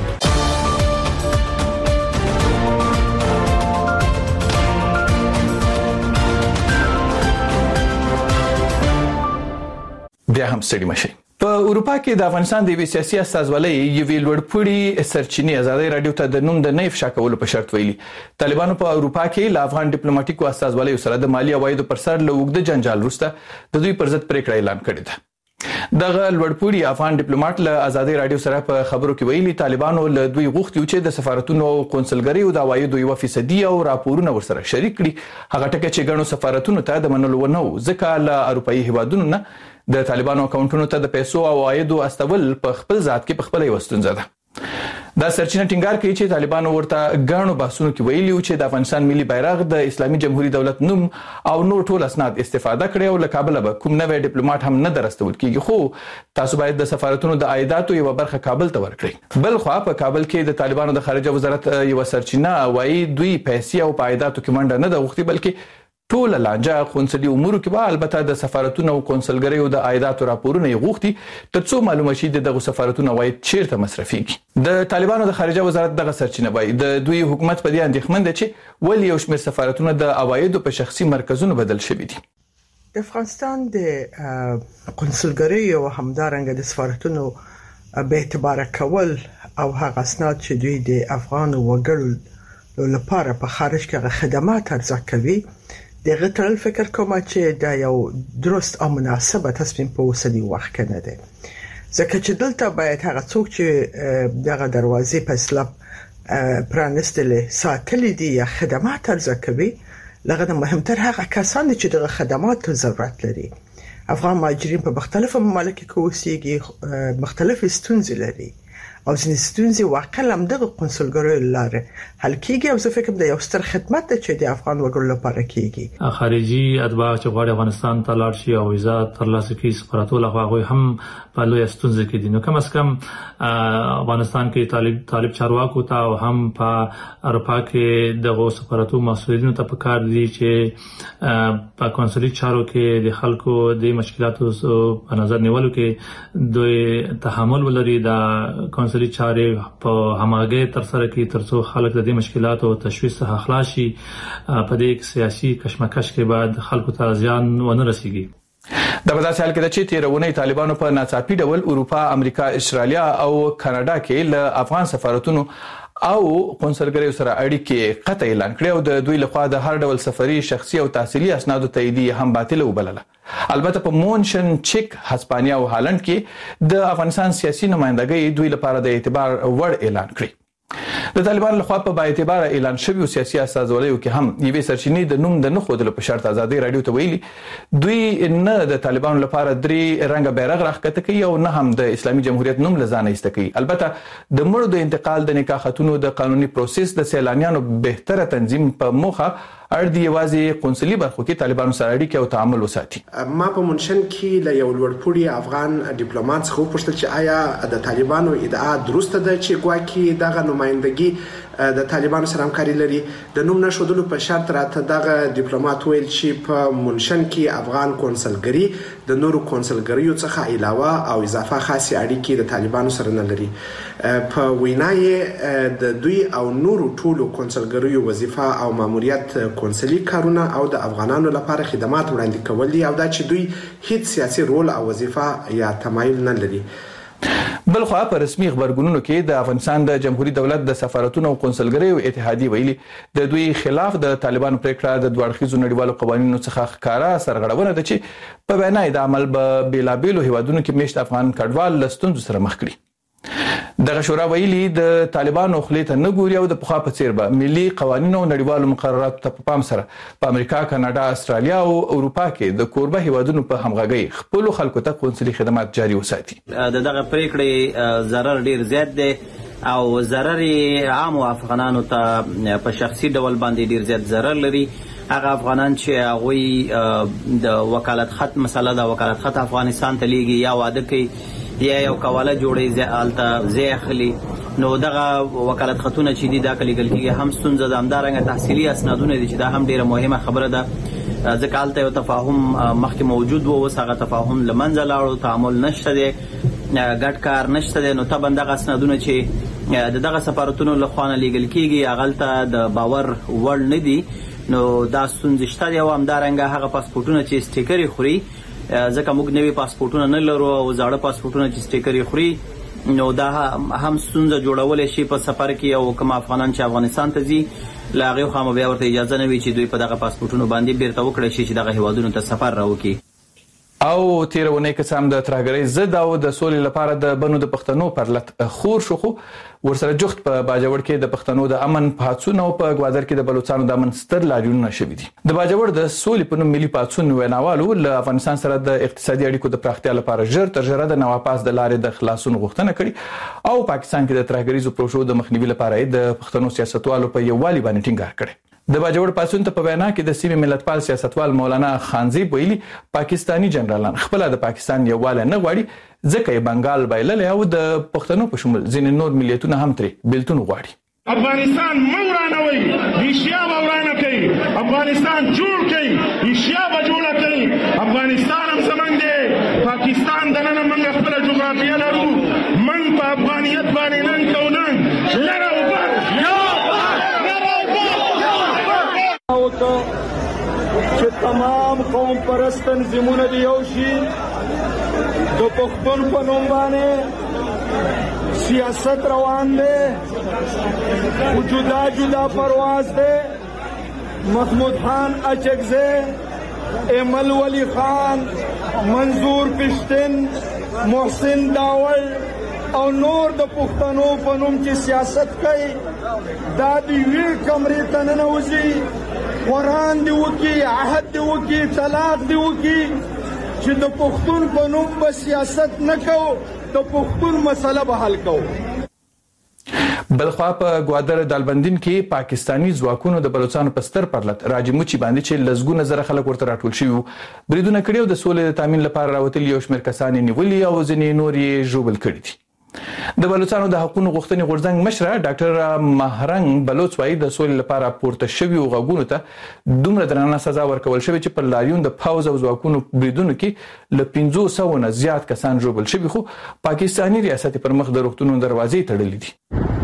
بیا هم ستړي مشي. په اروپا کې د افغانستان د سیاسي استازولۍ یوې لوړپوړي سرچینې ازادي رادیو ته د نوم د نه افشا کولو په شرط ویلي. طالبانو په اروپا کې ل افغان ډیپلوماټیکو استازولۍ سره د مالی عوایدو پر سر له وګړي جنجال وروسته د دوی پر ضد پریکړه اعلان کړې ده. دغه لوړپوړي افغان ډیپلوماټ له ازادي رادیو سره په خبرو کې ویلي طالبانو له دوی غوښتي چې د سفارتونو او قونسلګریو د عوایدو 1% او راپورونه ورسره شریک کړي. هغه ټکي چې ګڼو سفارتونو ته د منلو ونه ځکه له اروپאי هیوادونو نه د طالبانو اکاونټونو ته د پیسو او عوایدو استول په خپل ذات کې په خپل یو ستونزه ده. دا سرچینه ټینګار کوي چې طالبانو ورته غاڼو بحثونو کې ویلي چې د افغانستان ملي بیرغ د اسلامي جمهوریت دولت نوم او نور ټول اسناد استفاده کړي او له کابل به کوم نوې ډیپلوماټ هم نه درستول کیږي، خو تاسو باید د سفارتونو د عایداتو یو برخه کابل ته ورکړئ. بل خو په کابل کې د طالبانو د خارجه وزارت یو سرچینه وايي دوی پیسې او عایداتو کې منډه نه ده غوښتي بلکې ټول لانجه قونسلي امور کې به البته د سفارتونو او قونسلګریو د عایداتو راپورونه غوښتي ترڅو معلومه شي دغه سفارتونو عواید چیرته مصرفيږي. د طالبانو د خارجه وزارت دغه سرچینه وایي د دوی حکومت په دې اندېښمن دی چې ولې یو شمېر سفارتونه د عوایدو په شخصي مرکزونو بدل شوي دي. د افغانستان د قونسلګریو او همدارنګه د سفارتونو به اعتبار کول او هغه اسناد چې دوی د افغان وګړو لپاره په خارج کې خدمات ارزښت کوي دغه تل فکر کوم چې دا یو درست او مناسبه تصمیم په اوسنی وخت کې نه دی، ځکه چې دلته باید هغه څوک چې دغه دروازې په اسلام پرانستلې ساتلې دي یا خدمات ارزښت کوي لغه مهمتر هغه کسان چې دغه خدمات ضرورت لري. افغان مهاجرین په مختلفو ممالکو کې اوسېږي، مختلف ستونزې لري او ځینې ستونزې واقعا هم دغه قونسلګریو لاره حل کیږي او زه فکر کوم د یو ستر خدمت چې د افغان وګړو لپاره کیږي. خارجي اتباع چې غواړي افغانستان ته لاړ شي او ویزا ترلاسه کړي سفارتونه هغه هم په لوی ستونزه کې دي. نو کم از کم افغانستان کې طالب چارواکو ته او هم په اروپا کې دغه سفارتونو مسؤلینو ته پکار دي چې په قونسلي چارو کې د خلکو د مشکلاتو په نظر نیولو کې دوی تحمل ولري د قونسلي چارې په هماګه تر سره کې ترڅو خلک د مشکلاتو او تشویش څخه خلاص شي. په دې سیاسي کشمکش کې بعد خلکو ته زیان ونه رسیږي. د بداسه حال کې چې تیرونه طالبانو په ناڅاپي ډول اروپا، امریکا، استرالیا او کاناډا کې له افغان سفارتونو او قونسلګریو سره اړیکې قطع اعلان کړې او د دوی لخوا د هر ډول سفري، شخصي او تحصیلي اسنادو تاییدیه هم باطل وبلله. البته په مونشن، چک، هسپانیا او هالند کې د افغانستان سیاسي نمائندګۍ دوی لپاره د اعتبار وړ اعلان کړی. د طالبانو لخوا په باعتبار اعلان شوی سیاسي استازولیو کې هم یوې سرچینې د نوم د نه خودلو په شرط ازادي رادیو ته ویلي دوی نه د طالبانو لپاره درې رنګه بیرغ راخکته کوي او نه هم د اسلامي جمهوریت نوم لزانه ایسته کوي. البته د مړو د انتقال د نکاح خاتونو د قانوني پروسس د سیلانیانو بهتره تنظیم په موخه اړ دی یوازې قونسلي برخو کې طالبانو سره اړیکې او تعامل وساتي. ما په منشن کې له یو لوړپوړي افغان ډیپلوماټ څخه وپوښتل چې آیا د طالبانو ادعا درسته ده چې ګواکې دغه نمائندګي د طالبانو سره همکاري لري؟ د نوم نشودلو په شرط راته دغه ډیپلوماټ ویل چې په منشن کې افغان قونسلګری د نورو قونسلګریو څخه علاوه او اضافه خاصه اړیکې د طالبانو سره نه لري. په وینای د دوی او نورو ټولو قونسلګریو وظیفه او ماموریت قونسلي کارونه او د افغانانو لپاره خدمات وړاندې کول دي او دا چې دوی هیڅ سیاسي رول او وظیفه یا تمایل نه لري. بل خو په رسمي خبرګونونو کې د افغانستان د جمهوریت دولت د سفارتونو او قونسلګریو اتحادیه ویلي د دوی خلاف د طالبانو پریکړه د دوړخیزو نړیوالو قوانینو څخه ښکارا سرغړونه ده چې په وینا د عمل به بلابلو هیوادونو کې میشت افغان کډوال لستون سره مخ کړي. دغه شورا ویلي د طالبانو خلې ته نه ګوري او د پخوا په څیر به ملي قوانینو او نړیوالو مقرراتو ته په پام سره په امریکا، کاناډا، استرالیا او اروپا کې د کوربه هیوادونو په همغږۍ خپل خلکو ته قونسلي خدمات جاري وساتي. دغه پریکړې ضرر ډیر زیات دی او ضرر عام افغانانو ته په شخصي ډول باندې ډیر زیات ضرر لري. هغه افغانان چې هغه د وکالت خط مسله د وکالت خط افغانستان ته لیږي یا واده کوي یا یو کواله جوړي زالته زیخلی نو دغه وکالت خطونه چې دي دا کلیګل کېږي هم ستونزه د همدارنګه تحصیلي اسنادونه دي چې دا هم ډیره مهمه خبره ده. ځکه هلته یو تفاهم مخکې موجود و، اوس هغه تفاهم له منځه لاړو، تعامل نشته دی، ګډ کار نشته دی. نو طبعا دغه اسنادونه چې دغه سفارتونو له خوا نه لیږل کېږي هغلته د باور وړ نه دي، نو دا ستونزې شته دي. او همدارنګه هغه پاسپورټونه چې سټیکر خوري، ځکه موږ نوي پاسپورټونه نه لرو او زاړه پاسپورټونه چې سټیکر خوري نو دا هم ستونزه جوړولای شي په سفر کې. او کوم افغانان چې افغانستان ته ځي له هغې خوا بیا ورته اجازه نه وي چې دوی په دغه پاسپورټونو باندې بیرته وکړی شي چې دغه هیوادونو ته سفر راوکړي. او تیر ونې قسم د ترهګرۍ ضد او د سولې لپاره د بنو د پښتنو پر لټ خور شو، خو ورسره جخت په باجوړ کې د پښتنو د امن پاتسون او په گوادر کې د بلوچستان د امن ستر لاریونونه شوي دي. د باجوړ د سولې په نوم ملي پاتسون ویناوالو له افغانستان سره د اقتصادي اړیکو د پراختیا لپاره ژر تر ژره د نواپاس د لارې د خلاصون غوښتنه کړې او پاکستان کې د ترهګریزو پروژو د مخنیوي لپاره د پښتنو سیاستوالو په یووالي باندې ټینګار کړی. د باجوړ پاتسون ته په وینا کې د سیمې ملتپال سیاستوال مولانا خانزیب ویلي پاکستانی جنرالان خپل د پاکستان یووالی نه غواړي ځکه یې بنګال بایللی او د پښتنو په شمول ځینې نور ملیتونه هم ترې بیلتون غواړي. افغانستان مورانوي ایشیا ورانه کوي، افغانستان جوړ کوي ایشیا به جوړه کوي. افغانستان هم زمونږ دی، پاکستان دننه موږ خپله جغرافیه لرو، موږ په افغانیت باندې نن کوو نن لر او بر چې تمام قوم پرست تنظیمونه دی یو شي د پښتون په نوم باندې سیاست روان دی، جدا جدا پرواز دی. محمود خان اچکزی، ایمل ولی خان، منظور پشتن، محسن داول او نور د پښتنو په نوم چې سیاست کوي دا د یوې کمرې ته ننوځي، قرآن دی وکي، عهد دی وکي، طلاق دی وکي چې د پښتون په نوم به سیاست نه کوو، د پښتون مسله به حل کوو. بلخوا په گوادر دالبندین کې پاکستانی ځواکونو د بلوچستان په ستر پرلط راجموچي باندې چې لزګونه زره خلک ورته راټول شوي وو بریدونه کړي او د سولې د تامین لپاره راوتلي یو شمېر کسان یې نیولي او ځینې نور یې ژوبل کړي دي. د بلوچستان د حقوقو غوښتنې غورځنګ مشره ډاکټر مهرنګ بلوچ وايي د سولې لپاره پورته شوي غوښتنو ته دومره درنه سزا ورکول شوې چې پر لاریون د پاوز او ځواکونو بریدونو کې له 500 نه زیات کسان ژوبل شوي، خو پاکستانی ریاست پر مخ د روغتونونو دروازې تړلې دي.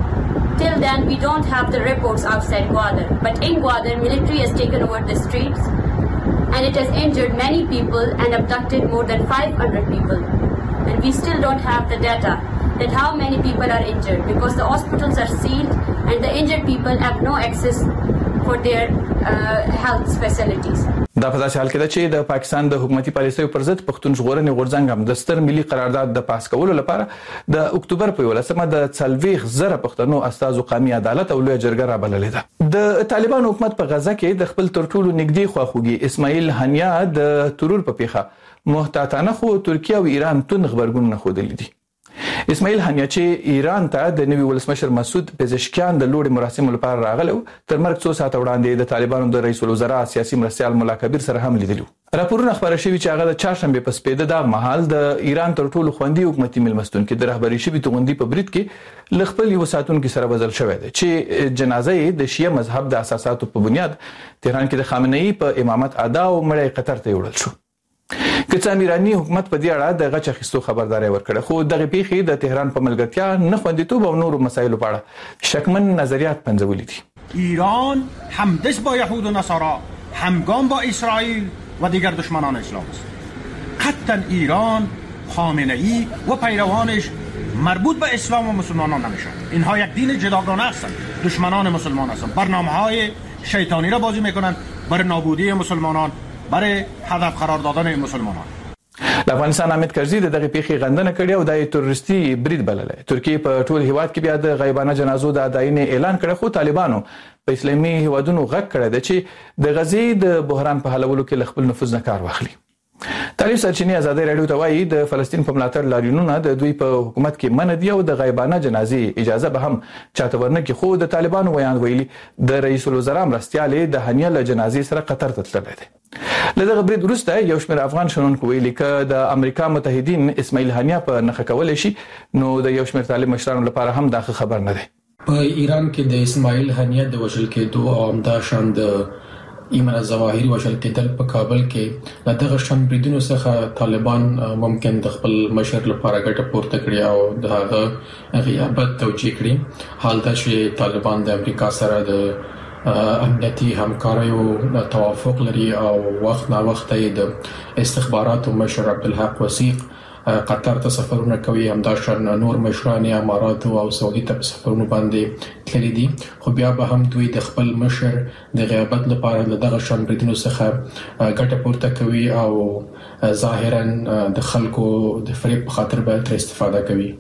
Till then, we don't have the reports outside Gwadar. But in Gwadar, military has taken over the streets and it has injured many people and abducted more than 500 people. And we still don't have the data that how many people are injured because the hospitals are sealed and the injured people have no access for their health facilities. دا په داسې حال کې ده چې د پاکستان د حکومتي پالیسیو پر ضد پښتون ژغورنې غورځنګ هم د ستر ملي قرارداد د پاس کولو لپاره د اکتوبر په 11مه د 40,000 پښتنو استازو قومي عدالت او لویه جرګه رابللې ده. د طالبان حکومت په غزه کې د خپل تر ټولو نږدې خواخوږي اسماعیل هنیا د ترور په پیښه محتاطانه خو ترکیه او ایران تون خبرګون نه خودلې دي. اسماعیل هنیا چې ایران ته د نوي ولسمشر مسعود پزشکیان د لوړ مراسمو لپاره راغلی تر مرګ څو ساعته وړاندې د طالبانو د رئیس الوزرا سیاسي مرستیال مولا کبیر سره هم لیدلی. راپورونه خبره شوي چې هغه د چهارشنبه په سپېده د مهال د ایران تر ټولو خوندي حکومتي مېلمستون کې د رهبري شوي توغندي په برید کې ل خپل یو ساتونکو سره بدل شوی دی چې جنازه یې د شیعه مذهب د اساساتو په بنیاد تهران کې د خامنه‌ای په امامت ادا او مړی قطر ته وړل شو. که ایرانی حکومت په دې اړه د غچ اخیستو خبرداري ورکړه، خو دغه پیښې د تهران په ملګرتیا نه خوندیتوب او نورو مسایلو په اړه شکمن نظریات پنځولي دي. ایران همدست با یهود و نصارا، همگام با اسرائیل و دیگر دشمنان اسلام است. قطعا ایران، خامنه‌ای و پیروانش مربوط به اسلام و مسلمانان نمیشن. اینها یک دین جداگانه هستند، دشمنان مسلمان هستند، برنامه‌های شیطانی را بازی میکنند برای نابودی مسلمانان، برای هدف قرار دادن مسلمانان. د افغانستان حامد کرزي دغه پیښې غندنه کړې او د تروریستي برید بللې. ترکیه په ټول هیواد کې بیا د غیبانه جنازو د اداینې اعلان کړ، خو طالبانو په اسلامي هیوادونو غږ کړی دی چې د غزې د بحران په حلولو کې خپل نفوذ نه کار واخلي. تعلیم سرچینې ازادي رادیو ته وایي د فلسطین په ملاتړ لاریونونه د دوی په حکومت کې منع دي او د غیبانه جنازې اجازه به هم چاته ورنکړي، خو د طالبانو ویان ویلي د رئیس الوزرا مرستیالې د هنیه له جنازې سره قطر ته تللی دی. له دغه برید وروسته یو شمېر افغان شنونکو ویلي که د امریکا متحدین اسماعیل هنیه په نښه کولی شي نو د یو شمېر طالب مشرانو لپاره هم دا خبر نه دی. په ایران کې د اسماعیل هنیه د وژل کېدو او همداشان د ایمن ظواهري وژل کېدل په کابل کې له دغه شان بریدونو څخه طالبان ممکن د خپل مشر لپاره ګټه پورته کړي او د هغه غیابت توجیه کړي. حال دا چې طالبان د امریکا سره د امنیتي همکاریو توافق لري او وخت نا وخت د استخباراتو مشر عبدالحق وثیق قطر ته سفرونه کوي، همداشان نور مشران امارات او سعودي ته سفرونه باندې تللي دي، خو بیا به هم دوی د خپل مشر د غیابت لپاره له دغه شان بریدونو څخه ګټه پورته کوي او ظاهرا د خلکو د فریب په خاطر به تر استفاده کوي.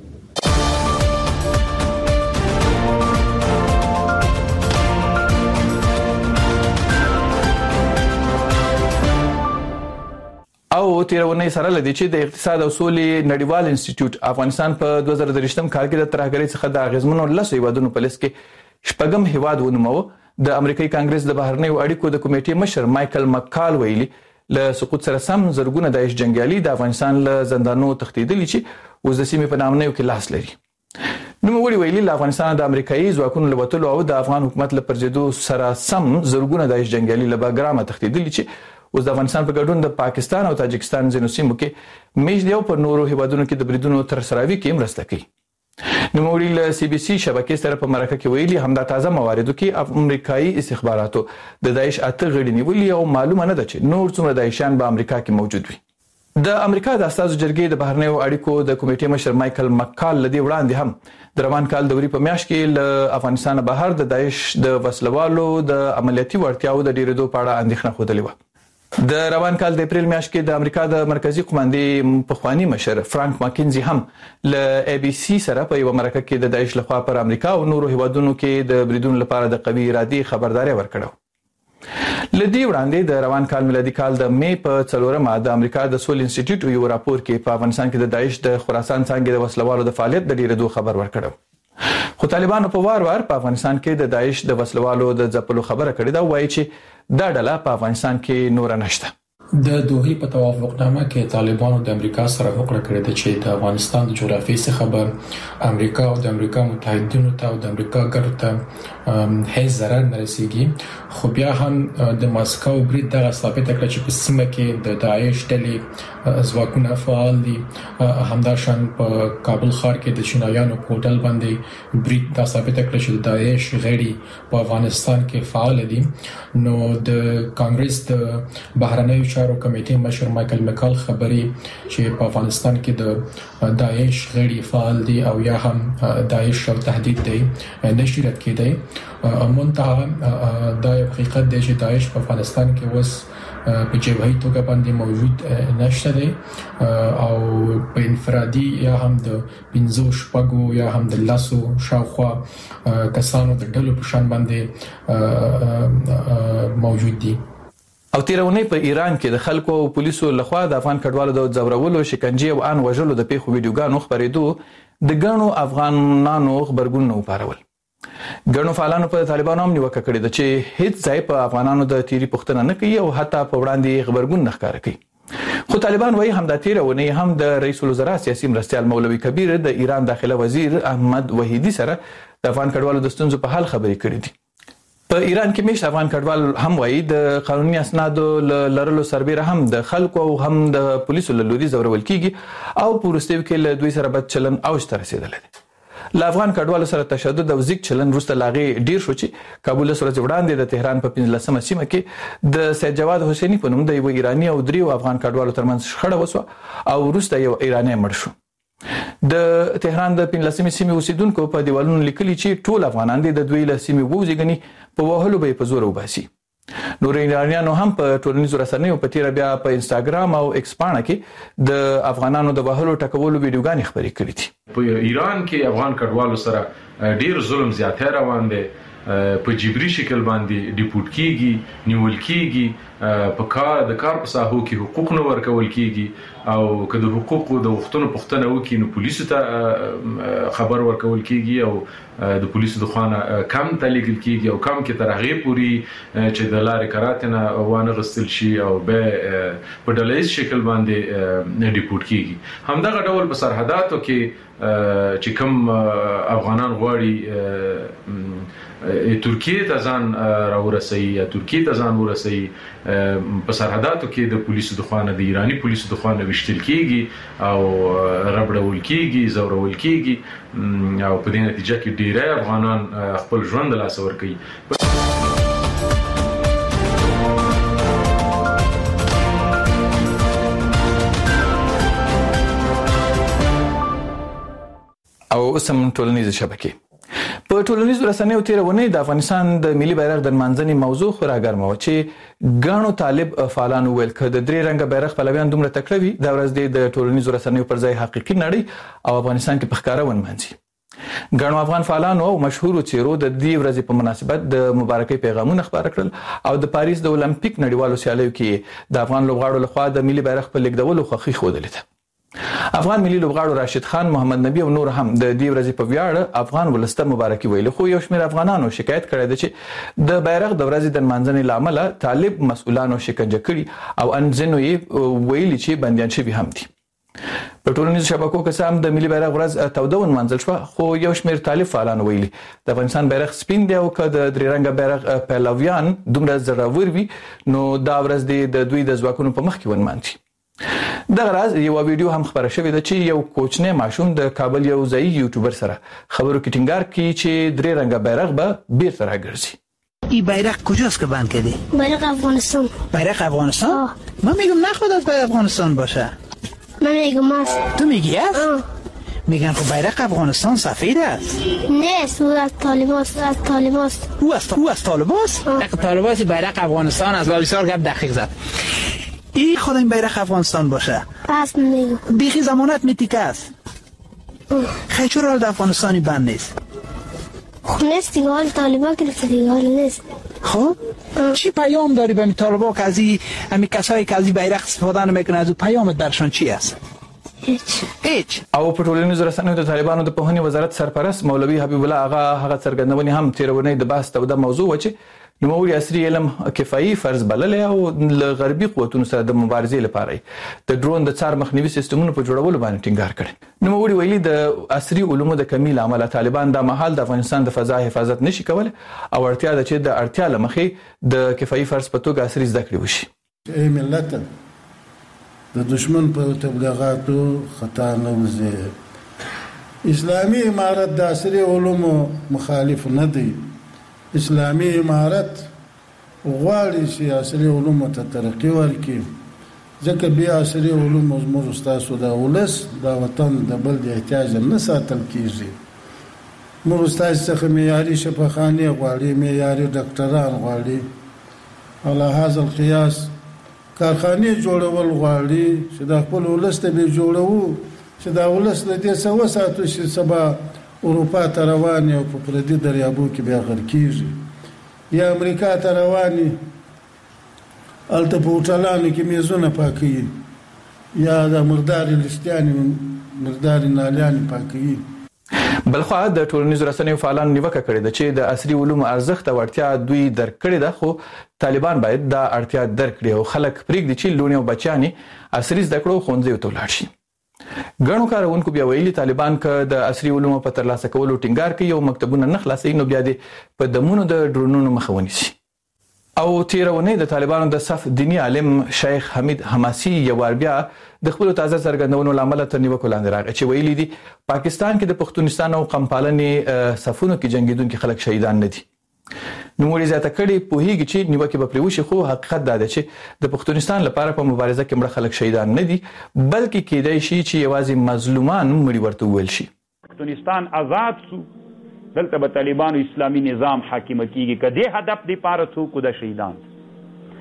او تیرونې سره لدی چې د اقتصاد او سولې نړیوال انسټیټیوټ افغانستان په 2023 کال کې د ترهګرۍ څخه د اغیزمنو 10 هیوادونو په لیست کې شپږم هیواد ونومو. د امریکایي کانګرس د بهرنیو اړیکو د کمیټې مشر مایکل مکال ویلي له سقوط سره سم زرګونه داعش جنگیالي د افغانستان له زندانونو تښتیدلي چې اوس د سیمې په نامنیو کې لاس لري. نوموړي ویلي له افغانستان د امریکایي ځواکونو له وتلو او د افغان حکومت له پرځېدو سره سم زرګونه داعش جنگیالي له بګرامه تښتیدلي چې اوس د افغانستان په ګډون د پاکستان او تاجکستان ځینو سیمو کې میشت او په نورو هیوادونو کې د بریدونو تر سراوي کې مرسته کوي. نوموړي له سی بي سي شبکې سره په مرکه کې ویلي همدا تازه مواردو کې امریکایي استخباراتو د داعش اته غړي نیولي او معلومه نه ده چې نور څومره داعشان په امریکا کې موجود وي. د امریکا د استازو جرګې د بهرنیو اړیکو د کمیټې مشر مایکل مکال لدی وړاندې هم د روان کال د وری په میاشت کې له افغانستان بهر د داعش د وسلوالو د عملیاتي وړتیاو د ډیرېدو په اړه اندېښنه خوده و. د روان کال د اپریل میاشت کې د امریکا د مرکزی قوماندې پخوانی مشر فرانک ماکینزي هم ل ای بي سي سره په یو مرکه کې د داعش لخوا پر امریکا او نورو هیوادونو کې د بریدونو لپاره د قوي ارادي خبرداري ورکړه. لدی وړاندې د روان کال میلادي کال د مې په 4مه د امریکا د سول انسټیټیوټ یو راپور کې په افغانستان کې د داعش د خراسان څنګه د وسلوالو د فعالیت د ډیرېدو خبر ورکړ. خو طالبانو په وار په افغانستان کې د داعش د وسلوالو د ځپلو خبره کړې ده، وایي چې دا ډله په افغانستان کې نور نشته. د دوحې په توافقنامه کې طالبانو د امریکا سره وکړه کړې ده چې د افغانستان د جغرافیې څخه به امریکا او د امریکا متحدینو ته او د امریکا ګټو ته هیڅ ضرر نه رسیږي. خو بیا هم د ماسکو برید دغه ثابت کړ چې په سیمه کې د داعش ډلې ځواکونه فعال دي. همداشان په کابل ښار کې د چینایانو په هوټل باندې برید دا ثابت کړ چې د داعش غړي په افغانستان کې فعال دي. نو د کانګرس د بهرنیو چارو کمیټې مشر مایکل مکال خبري چې په افغانستان کې د داعش غړي فعال دي او یا هم داعش او تهدید دی نشي رد کېدی. منتها دا یو حقیقت دی چې داعش په افغانستان کې اوس په جبهي توګه باندې موجود نشته دی او په انفرادي یا هم د 15 شپږو یا هم د لاسو شاوخوا کسانو د ډلو په شان باندې موجود دي. او تیرونې په ایران کې د خلکو او پولیسو لخوا د افغان کډوالو د ځورولو، شکنجې او ان وژلو د پیښو ویډیوګانو خبرېدو د ګڼو افغانانو خبرګونونه وپارول. ګڼو فعالانو په طالبانو هم نیوکه کړې ده چې هیڅ ځای په افغانانو د تیری پوښتنه نه کوي او حتی په وړاندې خبرګون نه ښکاره کوي. خو طالبان وایي همدا تیرونه هم د رئیس الوزرا سیاسي مرستیال مولوي کبیر د ایران داخله وزیر احمد وحیدی سره د افغان کډوالو د ستونزو په حل خبرې کړې دي. په ایران کې میشت افغان کډوال هم وایي د قانوني اسنادو لرلو سربېره هم د خلکو او هم د پولیسو له لوري ځورول کیږي او په وروستیو کې له دوی سره بد چلن اوج ته رسیدلی دی. له افغان کډوالو سره تشدد او ځیګ چلن وروسته لاغې ډیر شو چې کابل سره وړاندې د تهران په 15مه سیمه کې د سید جواد حسینی په نوم د یو ایرانی او دریو افغان کډوالو ترمنځ شخړه وسوه او وروسته یو ایرانی مړ شو. د تهران د 15مه سیمې اوسیدونکو په دیوالونو لیکلي چې ټول افغانان د دوی له سیمې ووزیږي په وهلو به په زور وباسي. نور ایرانیانو هم په ټولنیزو رسنیو په تیر بیا په انستګرام او ایکس پاڼه کې د افغانانو د وهلو ټکولو ویډیوګانې خبرې کړې دي. په ایران کې افغان کډوالو سره ډیر ظلم زیاته روان دي، په جبري شکل باندې ډیپورت کیږي، نیول کیږي، په کار په ساحو کې حقوق نه ورکول کیږي او که د حقوقو د وختونو پوښتنه وکړي نو پولیسو ته خبر ورکول کیږي او د پولیسو د خوانه کم تلګل کیږي او کم کې تر هغه پوری چې د لارې کراتنه وانه غستل شي او به په ډلهیز شکل باندې ډیپورت کیږي. همدغه ډول په سرحداتو کې چې کوم افغانان غواړي ترکیه ته ځان راورسي یا ترکیه ته ځان ورسي، په سرحداتو کې د پولیسو د خوانه د ایرانی پولیسو د خوانه وشتل کیږي او ربړول کیږي، زورول کیږي او په دې نتیجه کې ډیری افغانان خپل ژوند له لاسه ورکوي. او اسم ټولنیز شبکې په ټولنیزو رسنیو تیرونه د افغانستان د ملي بیرغ د منځني موضوع خورا ګرمه و چې غاڼو طالب فعالانو ویل ک د درې رنګ بیرغ پلویان دومره تکړوي دا ورځ د ټولنیزو رسنیو پر ځای حقيقي نړۍ او افغانستان کې پخکاره ونمنځي. غاڼو افغان فعالانو او مشهور چیرو د دې ورځې په مناسبت د مبارکۍ پیغامونه خبر کړل او د پاریس د اولمپیک نړیوالو سیالیو کې د افغان لوبغاړو لخوا د ملي بیرغ په لیکدولو خوښي خوده لیده. افغان ملي لوبغاړو راشد خان، محمد نبی او نور هم د دې ورځې په ویاړ افغان ولسته مبارکي ویل، خو یو شمېر افغانانو شکایت کړی دی چې د بیرغ د ورځې د منځنۍ لامل طالب مسؤلانو شکنجه کړي او انځنو یې ویلي چې بنديان شوي هم دي. په ټولنیزو شبکو کې سم د ملي بیرغ ورځ تودون منځل شو، خو یو شمېر طالب فعالان ویلي د افغانستان بیرغ سپین دی او که د درې رنګه بیرغ پهلویان دومره زړور وي نو دا ورځ د دوی د ځواکونو په مخ کې ونمانځي. دغه راز یو ویډیو هم خبره شوې ده چې یو کوچنی ماشوم د کابل یو ځای یوټیوبر سره خبرو کې ټینګار کوي چې درې رنګه بیرغ به بیرته راګرځي. این بیرق کجاست که بند کردی؟ بیرق افغانستان. بیرق افغانستان؟ من میگم نخواهد بیرق افغانستان باشه. من میگم است. تو میگی است؟ میگن خب بیرق افغانستان سفید است. نیست، او از طالباست. از طالباست. او از طالباست؟ طالباست بیرق افغانستان از بسیار گپ دقیق زد. این خود این بیرق افغانستان باشه. پس میگم بیخی زمانت میتیکه است. خیلی چرا حال افغانستانی بند نیست؟ خب نیست دیگه، حال طالبا گرفته دیگه، حال نیست. خب چی پیام داری به طالبا که از این کسایی که از این بیرق استفاده نمیکنه، از پیامت برشان چی است؟ هیچ. او په ټولنیزو رسنیو د طالبانو د پوهنې وزارت سرپرست مولوي حبیب الله آغا هغه څرګندونې هم تیرونه د بحث توده موضوع و چې نوموړي عصري علم کفایي فرض بللی او له غربي قوتونو سره د مبارزې لپاره د ډرون د څار مخنیوي سیستمونو په جوړولو باندې ټینګار کړی. نوموړي ویلي د عصري علومو د کمی له امله طالبان د مهال د افغانستان د فضا حفاظت نشي کولای او اړتیا ده چې د اړتیا له مخې د کفایي فرض په توګه عصري زده کړې وشي. ای ملت د دشمن په تبلیغاتو خطا نه وزي. اسلامي امارت د عصري علومو مخالف نه دی. اسلامي امارت غواړي چې عصري علومو ته ترقي ورکړي، ځکه بیا عصري علوم زموږ ستاسو د ولس د وطن د بل د احتیاج نه ساتل کیږي. موږ ستاسو څخه معیاري شفاخانې غواړي، معیاري ډاکټران غواړي، على هذا القياس کارخانې جوړول غواړي چې د خپل ولس ته به جوړوو چې دا ولس له دې څه وساتو چې سبا اروپا ته رواني او په پردي دریابو کې بیا غر کیږي، یا امریکا ته رواني الته په هوټلانو کې میزونه پاکوي، یا د مرداري لستیانې مرداري نالیانې پاکوي. بلخوا د ټولنیزو رسنیو فعالان نیوکه کړې ده چې د عصري علومو ارزښت او اړتیا دوی درک کړې ده، خو طالبان باید دا اړتیا درک کړي او خلک پرېږدي چې لوڼې او بچیان عصري زده کړو ښوونځیو ته ولاړ شي. ګڼو کارونکو بیا ویلي طالبان که د عصري علومو په ترلاسه کولو ټینګار کوي او مکتبونه نه خلاصوي نو بیا دې په دمونو د ډرونونو مخه ونیسي. او تیرونه د طالبانو د صف دینی عالم شیخ حمید حماسي یو وار بیا د خپل تازه څرګندونو لامل تر نیوکو لاندې راغی چې ویلي دي پاکستان کې د پښتونستان او قمپالنې صفونو کې جنگیدونکو خلک شهیدان نه دي. نوموړي زیاته کړي پوهیږي چې نیوکه به پریوشي، خو حقیقت دا دی چې د پښتونستان لپاره په مبارزه کې مړه خلک شهیدان نه دي، بلکې کېدای شي چې یوازې مظلومان مړي ورته وویل شي. پښتونستان آزاد سو، دلته به طالبانو اسلامي نظام حاکم کیږي، کدی هدف دی پاره څوک د شهیدان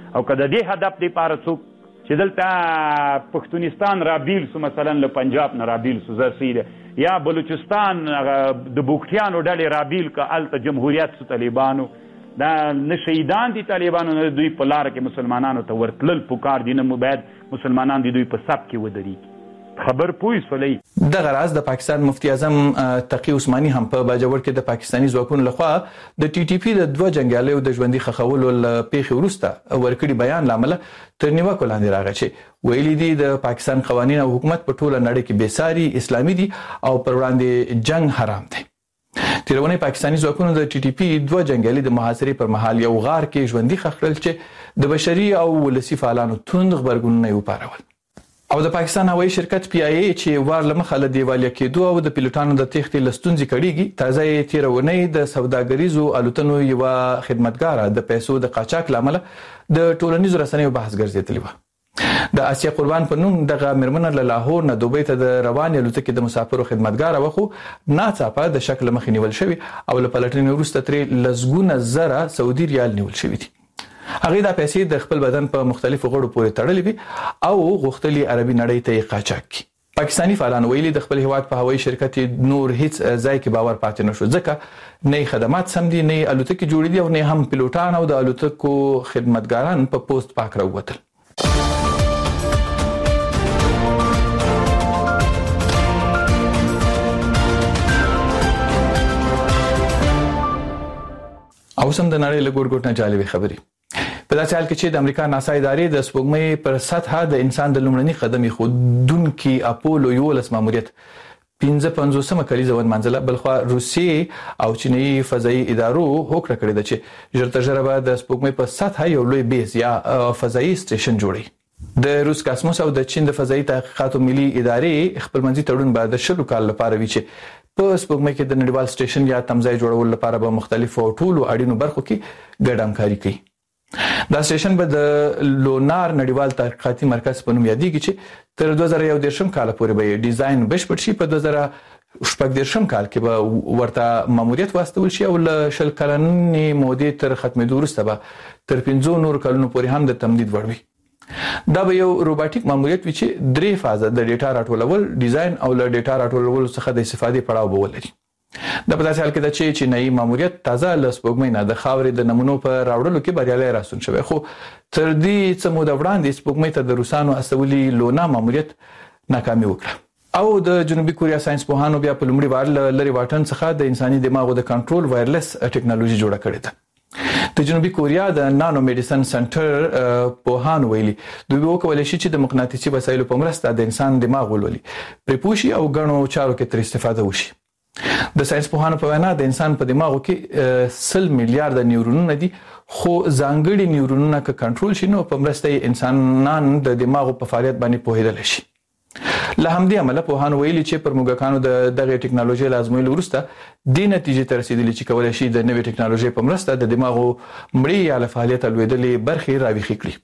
او کله دې هدف دی پاره څوک چې دلته پښتونستان رابیل سو مثلا له پنجاب نه رابیل سو زسیده یا بلوچستان د بوختیانو ډلې رابیل کا الته جمهوریت سو طالبانو دا نه شهیدان دي طالبانو نه دوی په لار کې مسلمانانو ته ورتلل پکار دي نه باید مسلمانان دي دوی په سب کې ودري خبر پوي سولې د غراز د پاکستان مفتی اعظم تقی عثماني هم په باجوړ کې د پاکستاني ځواکونو لخوا د ټي ټي پی د دوه جنگیالیو د ژوندۍ خخولو پیښې وروسته ورکړي بیان لامل تر نیوکو لاندې راغی چې ویلي دي د پاکستان قوانين او حکومت په ټوله نړۍ کې بېساري اسلامي دي او پر وړاندې جنگ حرام دی. تیرونه پاکستاني ځواکونو د ټي ټي پی دوه جنگیالي د محاصرې پر مهال یو غار کې ژوندۍ خخړل چې د بشري او ولسی فعالانو توند خبرګونونه وپارول. او د پاکستان هوایي شرکت پی آی ای چې وار لمخه له دیوالیا کېدو او د پیلوټانو د تېښتې لستونځي کړيږي تازه تیرونه د سوداګریزو الوتنو یو خدمتګار د پیسو د قاچاق لامل د ټولنیزو رسنیو بحث ګرځېدلی و. د آسیا قربان په نوم دغه مرمنه له لاهور نه دوبۍ ته د روان الوتکې د مسافرو خدمتګار وخو ناڅاپه د شکل مخ نیول شوی او له پلټنې وروسته ترې لزګونه زره سعودي ریال نیول شوی دي. هغه د پیسې د خپل بدن په مختلفو غړو پورې تړلې وي او غوښتلي عربي نړۍ ته قاچاق کړي. پاکستاني فعالان ویلي د خپل هیواد په هوایي شرکت نور هیڅ ځای کې باور پاتې نشو ځکه نه خدمات سم دي نه الوتکې جوړې دي او نه هم پیلوټان او د الوتکو خدمتګاران په پوسټ پاک راووتل. او سم د نړۍ له ګورګوټ نه جالبې خبرې په داسې حال کې چې د امریکا ناسا ادارې د سپوږمۍ پر سطح د انسان د لومړني قدمي خودونکي اپولو 11 ماموریت 55مه کلیزه ونمنځله بلخوا روسیې او چینی فضایي ادارو هوکړه کړې ده چې ژر تر ژره به د سپوږمۍ په سطح یو لوی بیس یا فضایي سټیشن جوړي. د روس کاسموس او د چین د فضایي تحقیقاتو ملي ادارې خپلمنځي تړون به د 10 کال لپاره وي چې په سپوږمۍ کې د نړیوال سټیشن یا تمځای جوړولو لپاره به مختلفو ټولو اړینو برخو کې ګډ همکاري کوي. دا سټیشن به د لونار نړیوال تحقیقاتي مرکز په نوم یادېږي چې تر 2011 کال پورې به ډیزاین بشپړ شي. په 2014 کال کې به ورته ماموریت واستول شي او له شل کلنې مودې تر ختمېدو وروسته به تر 15 نور کلونو پورې هم د تمدید وړ وي. دا به یو روباټیک ماموریت وي چې درې فازه د ډیټا راټولول، ډیزاین او له ډیټا راټولولو څخه د استفادې پړاو به ولري. د په داسې حال کې چې چینایي ماموریت تازه له سپوږمۍ نه د خاورې د نمونو په راوړلو کې بریالی راستون شوی خو تر دې څه موده وړاندې سپوږمۍ ته د روسانو استولي لونا ماموریت ناکامي وکړه او د جنوبي کوریا ساينس پوهانو بیا په لومړي وار لری واټن څخه د انساني دماغو د کنټرول وایرلس ټیکنالوژي جوړه کړې ده. د جنوبي کوریا د نانو میډیسن سنټر پوهانو ویلي دوی وکولای شي چې د مقناطیسي وسایلو په مرسته د انسان دماغ ولولي پرې پوښي او غنو چارو کې تر استفاده وشي. د ساينس پوهانو په وینا د انسان په دماغو کې 100 میلیارډ نیورونونه دي خو ځانګړي نیورونونه که کنټرول شي نو په مرسته انسانان د دماغو په فعالیت باندې پوهیدل شي. له همدې عمله پوهانو ویلي چې پر موږکانو دغه ټیکنالوژي لازموي وروسته د نتیجې ته رسیدلی چې کولای شي د نوې ټیکنالوژي په مرسته د دماغو مړی یا له فعالیت لویدلې برخې راويخي کړي.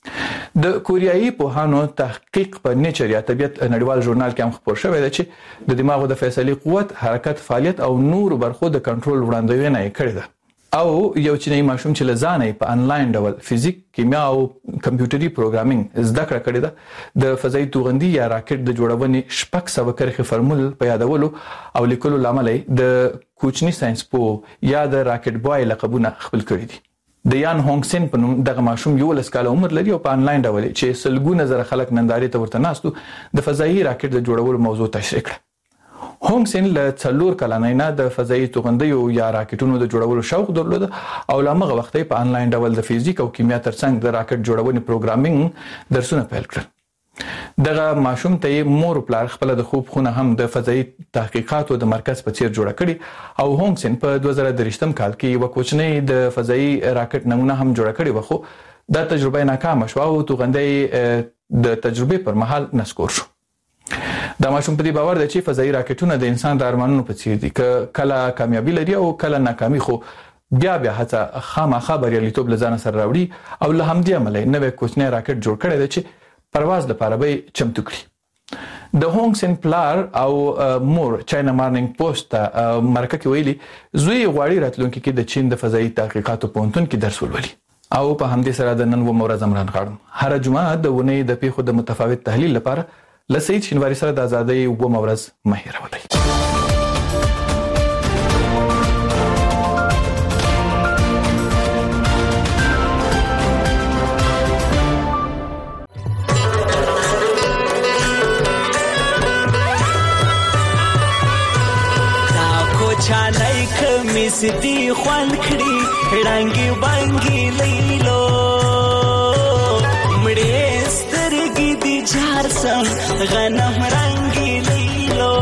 د کوریایي پوهانو تحقیق په نیچر یا طبيعت نړیوال ژورنال کې هم خبر شوی دی چې د دماغو د فیصلې قوت، حرکت، فعالیت او نور برخو د کنټرول وړاندوینه یې کړې ده. او یو چینایي ماشوم چې لزانې په انلاین ډول فزیک، کیمیا او کمپیوټري پروګرامینګ زده کړه کړې ده د فضایي توغندي یا راکټ د جوړونې 600 کرښې فرمول په یادولو او لیکلو لامل د کوچني ساينس پو یا د راکټ بوای لقبونه خپل کړی دي. د یان هونګ سن په نوم دغه ماشوم 11 کال عمر لري او په انلاین ډول چې سلګونه زره خلک نندارې ته ورته ناستو د فضایي راکټ د جوړولو موضوع تشریح کړه. هونګ سن له 4 کلنۍ نه د فضایي توغندیو یا راکټونو د جوړولو شوق درلود او لامغه وخت په انلاین ډول د فزیک او کیمیا ترڅنګ د راکټ جوړونې پروګرامینګ درسونه پیل کړل. دغه ماشوم ته مور پلار خپل د خوب خونه هم د فضایي تحقیقاتو د مرکز په څیر جوړه کړي او هونګ سن په 2023 کال کې یو کوچنی د فضایي راکټ نمونه هم جوړه کړي وخو دا تجربه ناکامه شو او توغندي د تجربه پر مهال نسکور شو. دا ماشوم په دې باور دی چې فضایي راکټونه د انسان د ارمانونو په څیر دي که کله کامیابی لري او کله ناکامي خو بیا هڅه خامخا بریالیتوب لزان سره راوړي او له همدې عمله نوې کوچنی راکټ جوړ کړی دی چې پرواز لپاره به چمتو کړي. د هونګ سن پلار او مور چاینا مارنینګ پوسټ مرکه کې ویلي زوی غواړي راتلونکي کې د چین د فضایي تحقیقاتو پوهنتون کې درس ولولي او په همدې سره د نن و مورز امران غاړم هر جمعه د ونې د پیښو د متفاوت تحلیل لپاره لسید شینواری سره د ازادۍ و مورز مهیرولای. چانای کمیس دی خوان کړي رنگي بانګي لیلو مړې سترګې دی جار سم غنم رنگي لیلو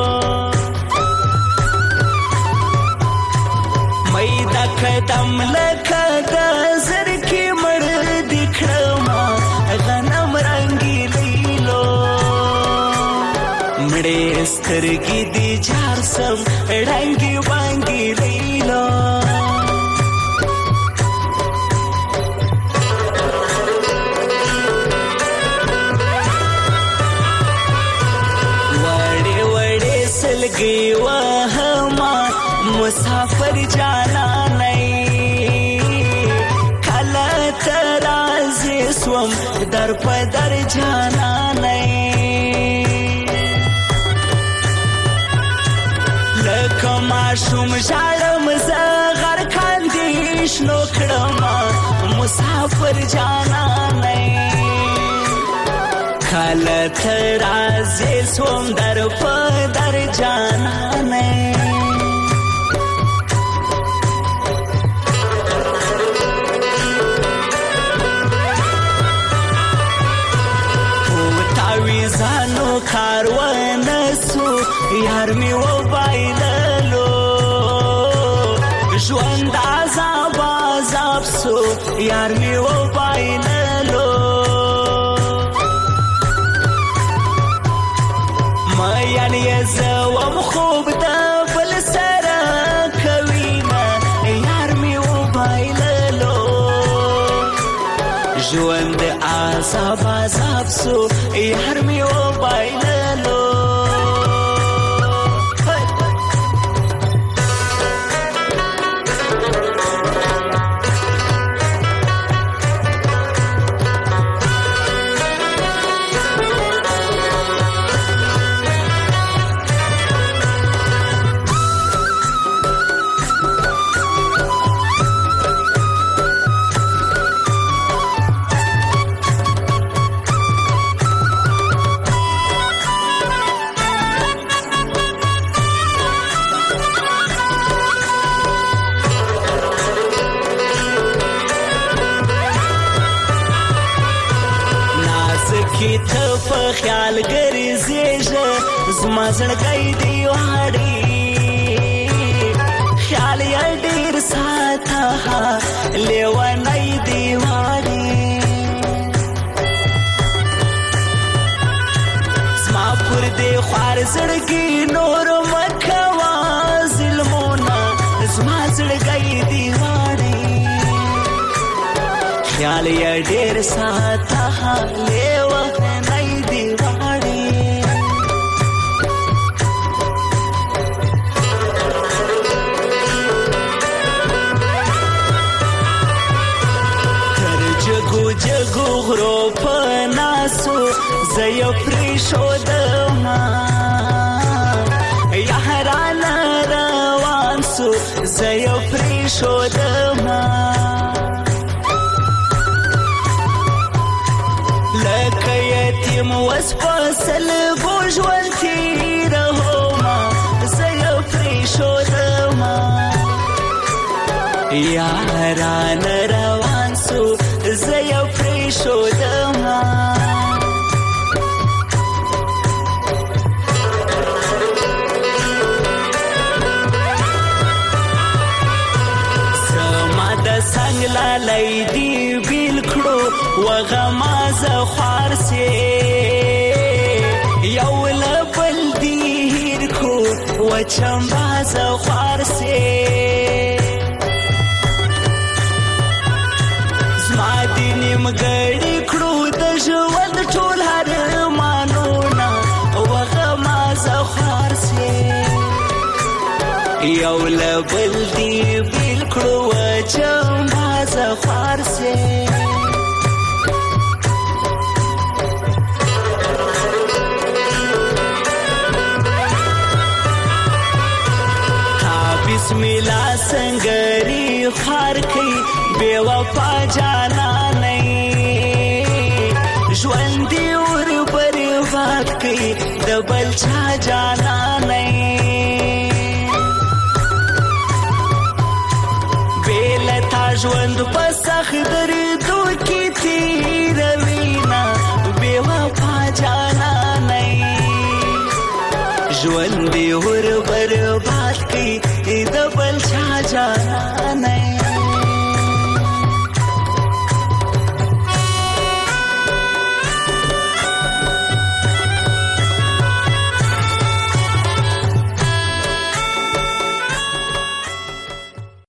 مې دا قدم لکه د زر کې مړ دی کړم غنم رنگي لیلو مړې سترګې دی جار سم رنگي بانګي لیلو وړې وړې سلګي وهما مسافر جانا نه کله ترازه سوم در پدر جانا نه شوم ژړم زه غر کاندې شنو کړم مسافر جانانه کله ته راځې سوم در په در جانانه په تاویزانو کاروانه سو یار مې وبایللو ژوند عذاب عذاب سو یار می و بایللو ما یعنی زوم خوب د بل سره کوینا یار می و بایللو ژوند عذاب عذاب سو یار می و بایللو خیال ګرځېږه زما زړګی دی واړی خیال یې ډېر ساته لیونی دی واړی زما پر دې خوار زړګي نور مه کوه ظلمونه زما زړګی دی واړی خیال یې ډېر ساته لیونی دی واړی تر جګو جګو غرو په ناسو زه یې پرېښودم یارانه روان سو زه یې پرېښودم لکه یتیم وس په سلګو ژوند تېرومه زه یې پرېښودم یارانه روان سو زه یې پرېښودم زما د څنګ لالی دی بیل کړو وغما زه خوار سې یو له بل دی هیر کړو وچمبا زه خوار سې زما دې نیمګړي کړو د ژوند ټول ارمانونه وغما زه خوار سې یو له بل دی بیل کړو وچمبا زه خوار سې ستا سنگری خار کی بے وفا جانا نہیں ژوند دی ور برباد کی د بل چا جانا نہیں بیلتا ژوند په سخت دردو کې تیروینا بے وفا جانا نہیں ژوند دی ور برباد کی د بل چا جانا نہیں